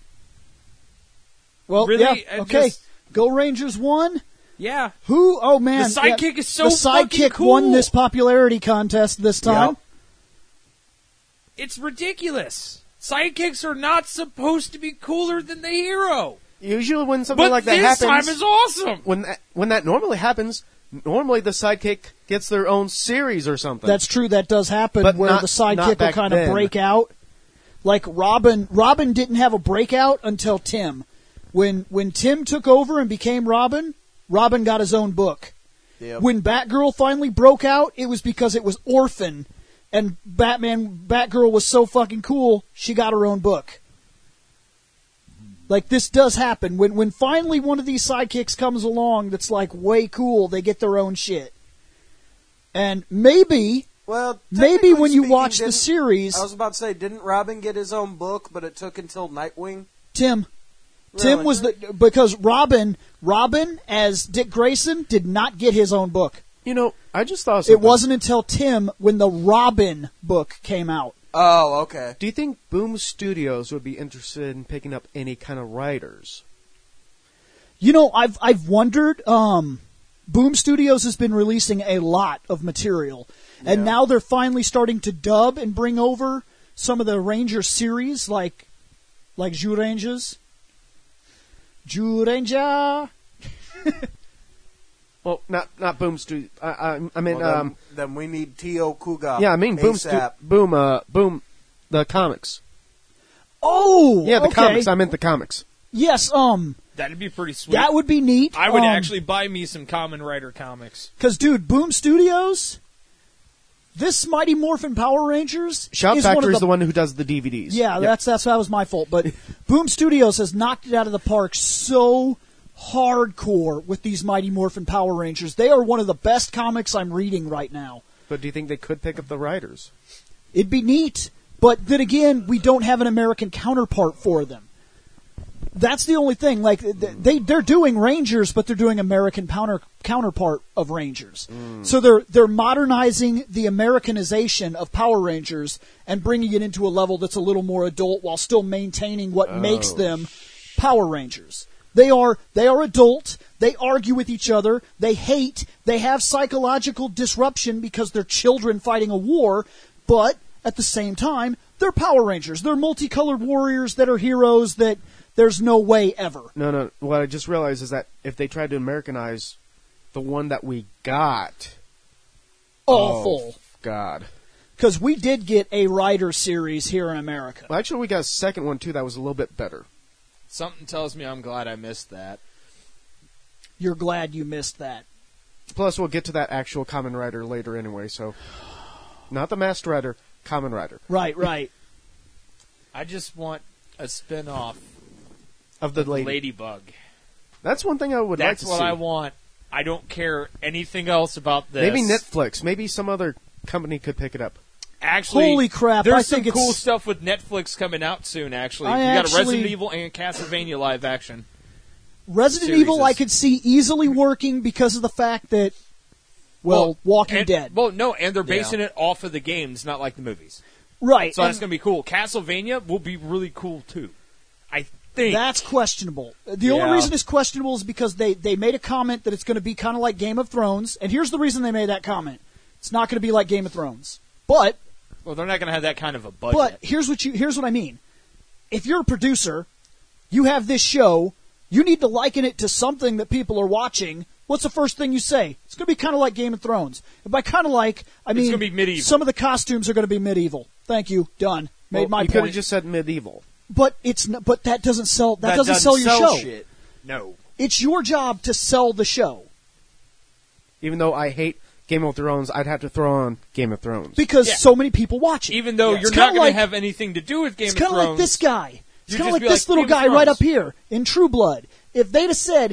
S1: Well,
S5: Really?
S1: yeah,
S5: I
S1: okay.
S5: just-
S1: Go Rangers won.
S5: yeah.
S1: Who? Oh man,
S5: The sidekick is so
S1: the
S5: fucking
S1: sidekick
S5: cool.
S1: won this popularity contest this time.
S3: Yep.
S5: It's ridiculous. Sidekicks are not supposed to be cooler than the hero.
S2: Usually when something
S5: But
S2: like that
S5: this
S2: happens,
S5: time is awesome.
S2: when that normally happens, normally the sidekick gets their own series or something.
S1: That's true. That does happen,
S2: But
S1: where
S2: not-
S1: the sidekick
S2: not
S1: will
S2: back
S1: kind of
S2: then.
S1: break out. Like Robin. Robin didn't have a breakout until Tim. When Tim took over and became Robin, Robin got his own book.
S3: Yep.
S1: When Batgirl finally broke out, it was because it was Orphan, and Batgirl was so fucking cool, she got her own book. Like, this does happen. When finally one of these sidekicks comes along that's, like, way cool, they get their own shit. And maybe
S3: Well,
S1: when
S3: technically
S1: you
S3: speaking,
S1: watch the
S3: didn't-
S1: series,
S3: I was about to say, didn't Robin get his own book, but it took until Nightwing?
S1: Tim
S3: Really?
S1: was because Robin as Dick Grayson did not get his own book.
S2: You know, I just thought of something.
S1: It wasn't until Tim when the Robin book came out.
S3: Oh, okay.
S2: Do you think Boom Studios would be interested in picking up any kind of writers?
S1: You know, I've wondered. Boom Studios has been releasing a lot of material, and now they're finally starting to dub and bring over some of the Ranger series, like Zyuranger.
S2: Well, not Boom Studios. I mean,
S3: then we need Tio Kuga.
S2: yeah, I mean Boom,
S3: ASAP.
S2: Boom, the comics.
S1: Oh,
S2: Yeah, the
S1: okay.
S2: comics. I meant the comics.
S1: Yes,
S5: That'd be pretty sweet.
S1: that would be neat.
S5: I would actually buy me some Kamen Rider comics.
S1: Because, dude, Boom Studios, this Mighty Morphin Power Rangers
S2: Shout
S1: is
S2: Factory
S1: one
S2: is
S1: of
S2: the one who does the DVDs.
S1: Yeah, that was my fault. But Boom Studios has knocked it out of the park so hardcore with these Mighty Morphin Power Rangers. They are one of the best comics I'm reading right now.
S2: But do you think they could pick up the writers?
S1: It'd be neat, but then again, we don't have an American counterpart for them. That's the only thing. Like they're doing Rangers, but they're doing American counterpart of Rangers. So they're modernizing the Americanization of Power Rangers and bringing it into a level that's a little more adult while still maintaining what makes them Power Rangers. They are adult. They argue with each other. They hate. They have psychological disruption because they're children fighting a war. But at the same time, they're Power Rangers. They're multicolored warriors that are heroes that there's no way ever.
S2: No. What I just realized is that if they tried to Americanize the one that we got,
S1: Awful.
S2: Oh, God.
S1: Because we did get a Rider series here in America.
S2: Well, actually, we got a second one too that was a little bit better.
S5: Something tells me I'm glad I missed that.
S1: You're glad you missed that.
S2: Plus, we'll get to that actual Kamen Rider later anyway. So, not the Master Rider, Kamen Rider
S1: Right.
S5: I just want a spin-off
S2: of the lady.
S5: Ladybug.
S2: That's one thing I would like
S5: That's
S2: to
S5: what
S2: see.
S5: I want. I don't care anything else about this.
S2: Maybe Netflix. Maybe some other company could pick it up.
S5: Actually,
S1: Holy crap,
S5: There's
S1: I
S5: some
S1: think
S5: cool
S1: it's-
S5: stuff with Netflix coming out soon, actually.
S1: I
S5: We got a
S1: actually-
S5: Resident Evil and Castlevania live action.
S1: Resident
S5: series
S1: Evil
S5: is-
S1: I could see easily working because of the fact that, Walking Dead.
S5: Well, no, and they're basing it off of the games, not like the movies.
S1: Right.
S5: So
S1: and
S5: that's going to be cool. Castlevania will be really cool, too. I think.
S1: that's questionable. The only reason it's questionable is because they made a comment that it's going to be kind of like Game of Thrones. And here's the reason they made that comment. It's not going to be like Game of Thrones. But
S5: Well, they're not going to have that kind of a budget.
S1: But here's what I mean. If you're a producer, you have this show, you need to liken it to something that people are watching. What's the first thing you say? It's going to be kind of like Game of Thrones. And by kind of like, I mean,
S5: gonna be medieval.
S1: Some of the costumes are going to be medieval. Thank you. Done. Made my
S2: You could
S1: point.
S2: have just said medieval.
S1: But but that doesn't sell. That doesn't sell your show.
S3: Shit.
S5: No.
S1: It's your job to sell the show
S2: Even though I hate Game of Thrones, I'd have to throw on Game of Thrones.
S1: because so many people watch it.
S5: Even though
S1: It's
S5: you're
S1: kinda
S5: not going
S1: like-
S5: to have anything to do with Game
S1: It's
S5: of
S1: kind of
S5: Thrones.
S1: like this guy. It's
S5: You
S1: kind of
S5: just
S1: like
S5: be
S1: this
S5: like,
S1: little
S5: Game of
S1: guy right
S5: Thrones.
S1: up here in True Blood. If they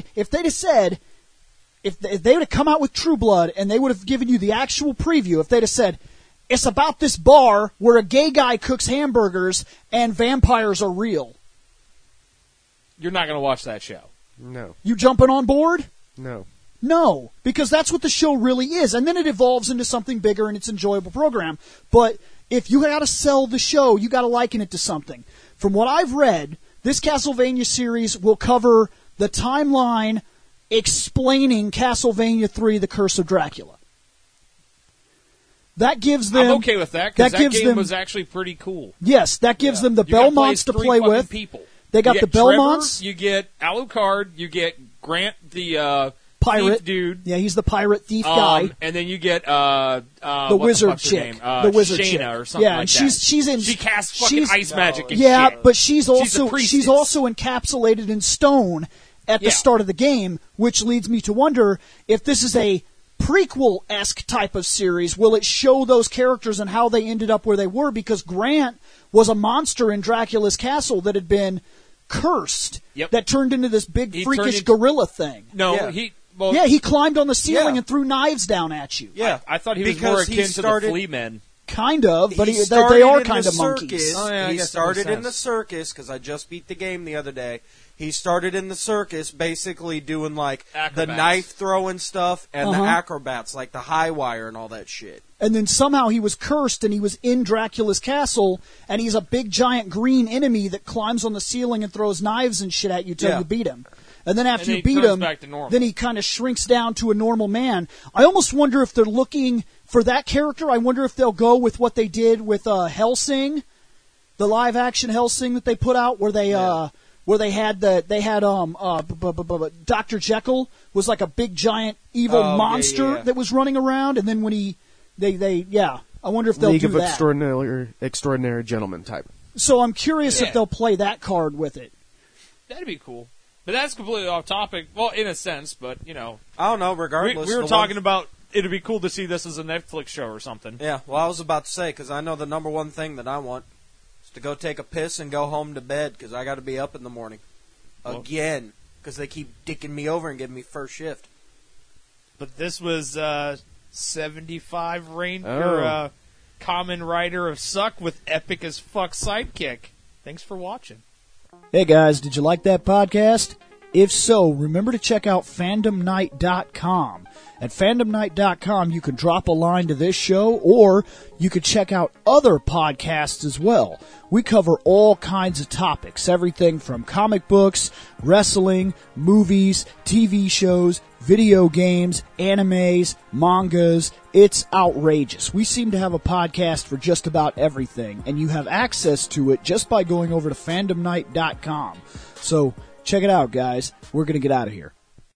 S1: would have come out with True Blood and they would have given you the actual preview, if they'd have said, it's about this bar where a gay guy cooks hamburgers and vampires are real.
S5: You're not going to watch that show.
S2: No.
S1: You jumping on board?
S2: No.
S1: No, because that's what the show really is. And then it evolves into something bigger and it's an enjoyable program. But if you got to sell the show, you got to liken it to something. From what I've read, this Castlevania series will cover the timeline explaining Castlevania 3, The Curse of Dracula. That gives them...
S5: I'm okay with that because that
S1: gives
S5: game
S1: them-
S5: was actually pretty cool.
S1: Yes, that gives them the
S5: You gotta
S1: Belmonts to
S5: as three
S1: play
S5: fucking
S1: with.
S5: People.
S1: They got
S5: You
S1: the
S5: get Trevor,
S1: Belmonts.
S5: you get Alucard. You get Grant, the
S1: Pirate
S5: thief dude.
S1: Yeah, he's the pirate thief guy.
S5: And then you get
S1: The
S5: what
S1: wizard
S5: fuck's her
S1: chick.
S5: name?
S1: The wizard
S5: Shayna
S1: chick.
S5: or something
S1: Yeah,
S5: like
S1: and
S5: that.
S1: she's in.
S5: She casts fucking
S1: she's-
S5: ice magic and
S1: Yeah,
S5: shit.
S1: but she's
S5: a
S1: also
S5: priestess.
S1: encapsulated in stone at the
S5: Yeah.
S1: start of the game, which leads me to wonder if this is a prequel-esque type of series. Will it show those characters and how they ended up where they were? Because Grant was a monster in Dracula's castle that had been cursed,
S5: Yep.
S1: that turned into this big
S5: He
S1: freakish
S5: turned
S1: gorilla thing.
S5: No,
S3: Yeah.
S1: Yeah, he climbed on the ceiling
S3: Yeah.
S1: and threw knives down at you.
S3: Yeah,
S5: I thought he was
S3: because
S5: more
S3: he
S5: akin to the
S3: started-
S5: Flea Men.
S1: Kind of, but
S3: He
S1: they
S3: started
S1: are
S3: in
S1: kind
S3: the
S1: of monkeys.
S3: circus.
S5: Oh, yeah, I
S3: He
S5: guess that
S3: started
S5: makes
S3: in the
S5: sense.
S3: circus because I just beat the game the other day. He started in the circus, basically doing like the
S5: Acrobats.
S3: knife throwing stuff and the
S1: Uh-huh.
S3: acrobats, like the high wire and all that shit.
S1: And then somehow he was cursed and he was in Dracula's castle and he's a big giant green enemy that climbs on the ceiling and throws knives and shit at you till
S3: Yeah.
S1: you beat him. And then after
S5: And then
S1: you
S5: he
S1: beat
S5: turns
S1: him,
S5: back to normal.
S1: then he kind of shrinks down to a normal man. I almost wonder if they're looking for that character. I wonder if they'll go with what they did with Hellsing, the live action Hellsing that they put out, where they had Dr. Jekyll was like a big giant evil
S3: Oh, yeah,
S1: monster
S3: yeah.
S1: that was running around, and then when I wonder if they'll
S2: League
S1: do
S2: of
S1: that.
S2: Extraordinary Gentlemen type.
S1: So I'm curious
S5: Yeah.
S1: if they'll play that card with it.
S5: That'd be cool. But that's completely off topic. Well, in a sense, but you know,
S3: I don't know.
S5: we
S3: Regardless,
S5: were
S3: the
S5: talking
S3: one-
S5: about it'd be cool to see this as a Netflix show or something.
S3: Yeah, well, I was about to say because I know the number one thing that I want is to go take a piss and go home to bed because I got to be up in the morning again because they keep dicking me over and giving me first shift.
S5: But this was 75 range
S2: Oh.
S5: or Common Rider of Suck with epic as fuck sidekick. Thanks for watching.
S1: Hey guys, did you like that podcast? If so, remember to check out fandomnight.com. At fandomnight.com, you can drop a line to this show, or you could check out other podcasts as well. We cover all kinds of topics, everything from comic books, wrestling, movies, TV shows, video games, animes, mangas. It's outrageous. We seem to have a podcast for just about everything, and you have access to it just by going over to fandomnight.com. So check it out, guys. We're going to get out of here.